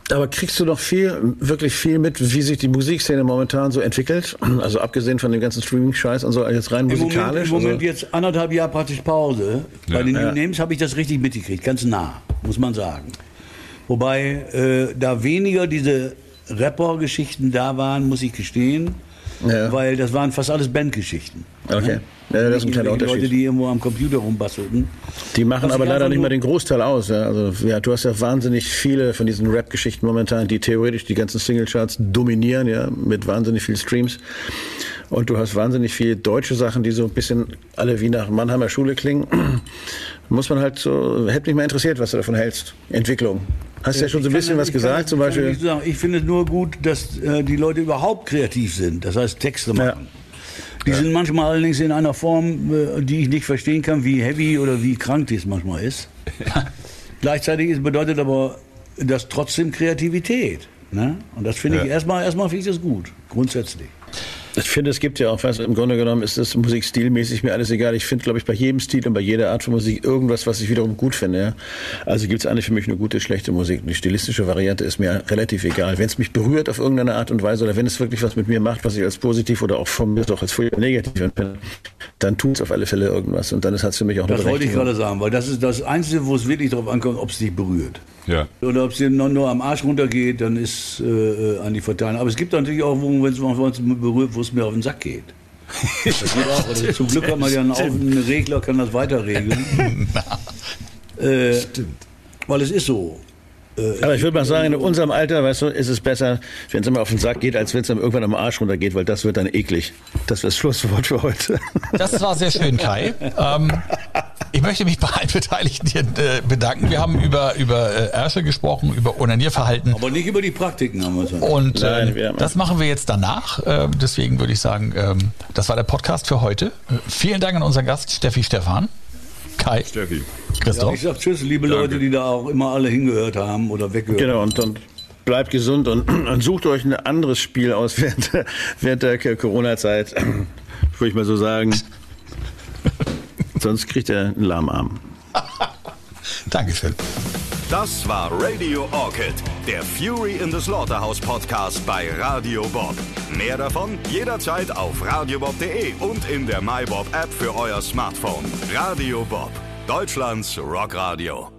Aber kriegst du noch viel, wirklich viel mit, wie sich die Musikszene momentan so entwickelt? Also abgesehen von dem ganzen Streaming-Scheiß und so, jetzt rein
Im
musikalisch?
Moment, im Moment
also
jetzt anderthalb Jahre praktisch Pause.
Ja.
Bei den
Ja.
New Names habe ich das richtig mitgekriegt, ganz nah, muss man sagen. Wobei äh, da weniger diese Rapper-Geschichten da waren, muss ich gestehen,
Ja.
weil das waren fast alles Bandgeschichten.
Okay. Ja, das ist ein kleiner
Irgendwelche
Unterschied.
Leute, die irgendwo am Computer rumbastelten.
Die machen
Was
aber
ich
leider
einfach
nicht
nur-
mal den Großteil aus. Ja. Also, ja, du hast ja wahnsinnig viele von diesen Rap-Geschichten momentan, die theoretisch die ganzen Singlecharts dominieren, ja, mit wahnsinnig viel Streams. Und du hast wahnsinnig viele deutsche Sachen, die so ein bisschen alle wie nach Mannheimer Schule klingen. Muss man halt so, hätte mich mal interessiert, was du davon hältst. Entwicklung. Hast ja schon so ein
Ich kann-
bisschen was
ich kann-
gesagt, zum
kann
Beispiel.
nicht sagen. Ich finde es nur gut, dass äh, die Leute überhaupt kreativ sind, das heißt Texte machen. Die sind manchmal allerdings in einer Form, äh, die ich nicht verstehen kann, wie heavy oder wie krank dies manchmal ist. Gleichzeitig ist, bedeutet aber das trotzdem Kreativität. Ne? Und das finde ich
Ja.
erstmal, erstmal finde ich das gut, grundsätzlich.
Ich finde, es gibt ja auch was, im Grunde genommen ist das musikstilmäßig mir alles egal. Ich finde, glaube ich, bei jedem Stil und bei jeder Art von Musik irgendwas, was ich wiederum gut finde. Ja? Also gibt es eigentlich für mich eine gute, schlechte Musik. Die stilistische Variante ist mir relativ egal. Wenn es mich berührt auf irgendeine Art und Weise oder wenn es wirklich was mit mir macht, was ich als positiv oder auch von mir doch als furchtbar negativ empfinde, dann tut es auf alle Fälle irgendwas. Und dann hat es für mich auch eine
Das wollte ich
Berechtigung.
gerade sagen, weil das ist das Einzige, wo es wirklich darauf ankommt, ob es dich berührt.
Ja.
Oder ob es dir nur, nur am Arsch runtergeht, dann ist äh, an die verteilen. Aber es gibt natürlich auch, wo wenn es mal berührt, wo es mir auf den Sack geht. Das geht auch. Also zum Glück hat man ja einen, Auf- einen Regler, kann das weiter regeln. äh, weil es ist so. Äh,
Aber ich würde mal sagen, in unserem Alter, weißt du, ist es besser, wenn es immer auf den Sack geht, als wenn es dann irgendwann am Arsch runtergeht, weil das wird dann eklig. Das wäre das Schlusswort für heute.
Das war sehr schön, Kai. Ähm, ich möchte mich bei allen Beteiligten hier äh, bedanken. Wir haben über, über äh, Ärsche gesprochen, über Onanierverhalten.
aber nicht über die Praktiken haben wir es.
Und
Nein,
äh,
wir haben-
das machen wir jetzt danach. Äh, deswegen würde ich sagen, ähm, das war der Podcast für heute. Äh, vielen Dank an unseren Gast Steffi Stephan, Kai,
Steffi.
Christoph.
Ich sag Tschüss, liebe
Danke.
Leute, die da auch immer alle hingehört haben oder weggehört
Genau, und dann bleibt gesund und, und sucht euch ein anderes Spiel aus während, der- während der Corona-Zeit, würde ich mal so sagen. Sonst kriegt er einen Lahmarm.
Dankeschön.
Das war Radio Orchid, der Fury in the Slaughterhouse Podcast bei Radio Bob. Mehr davon jederzeit auf radiobob punkt de und in der MyBob App für euer Smartphone. Radio Bob, Deutschlands Rockradio.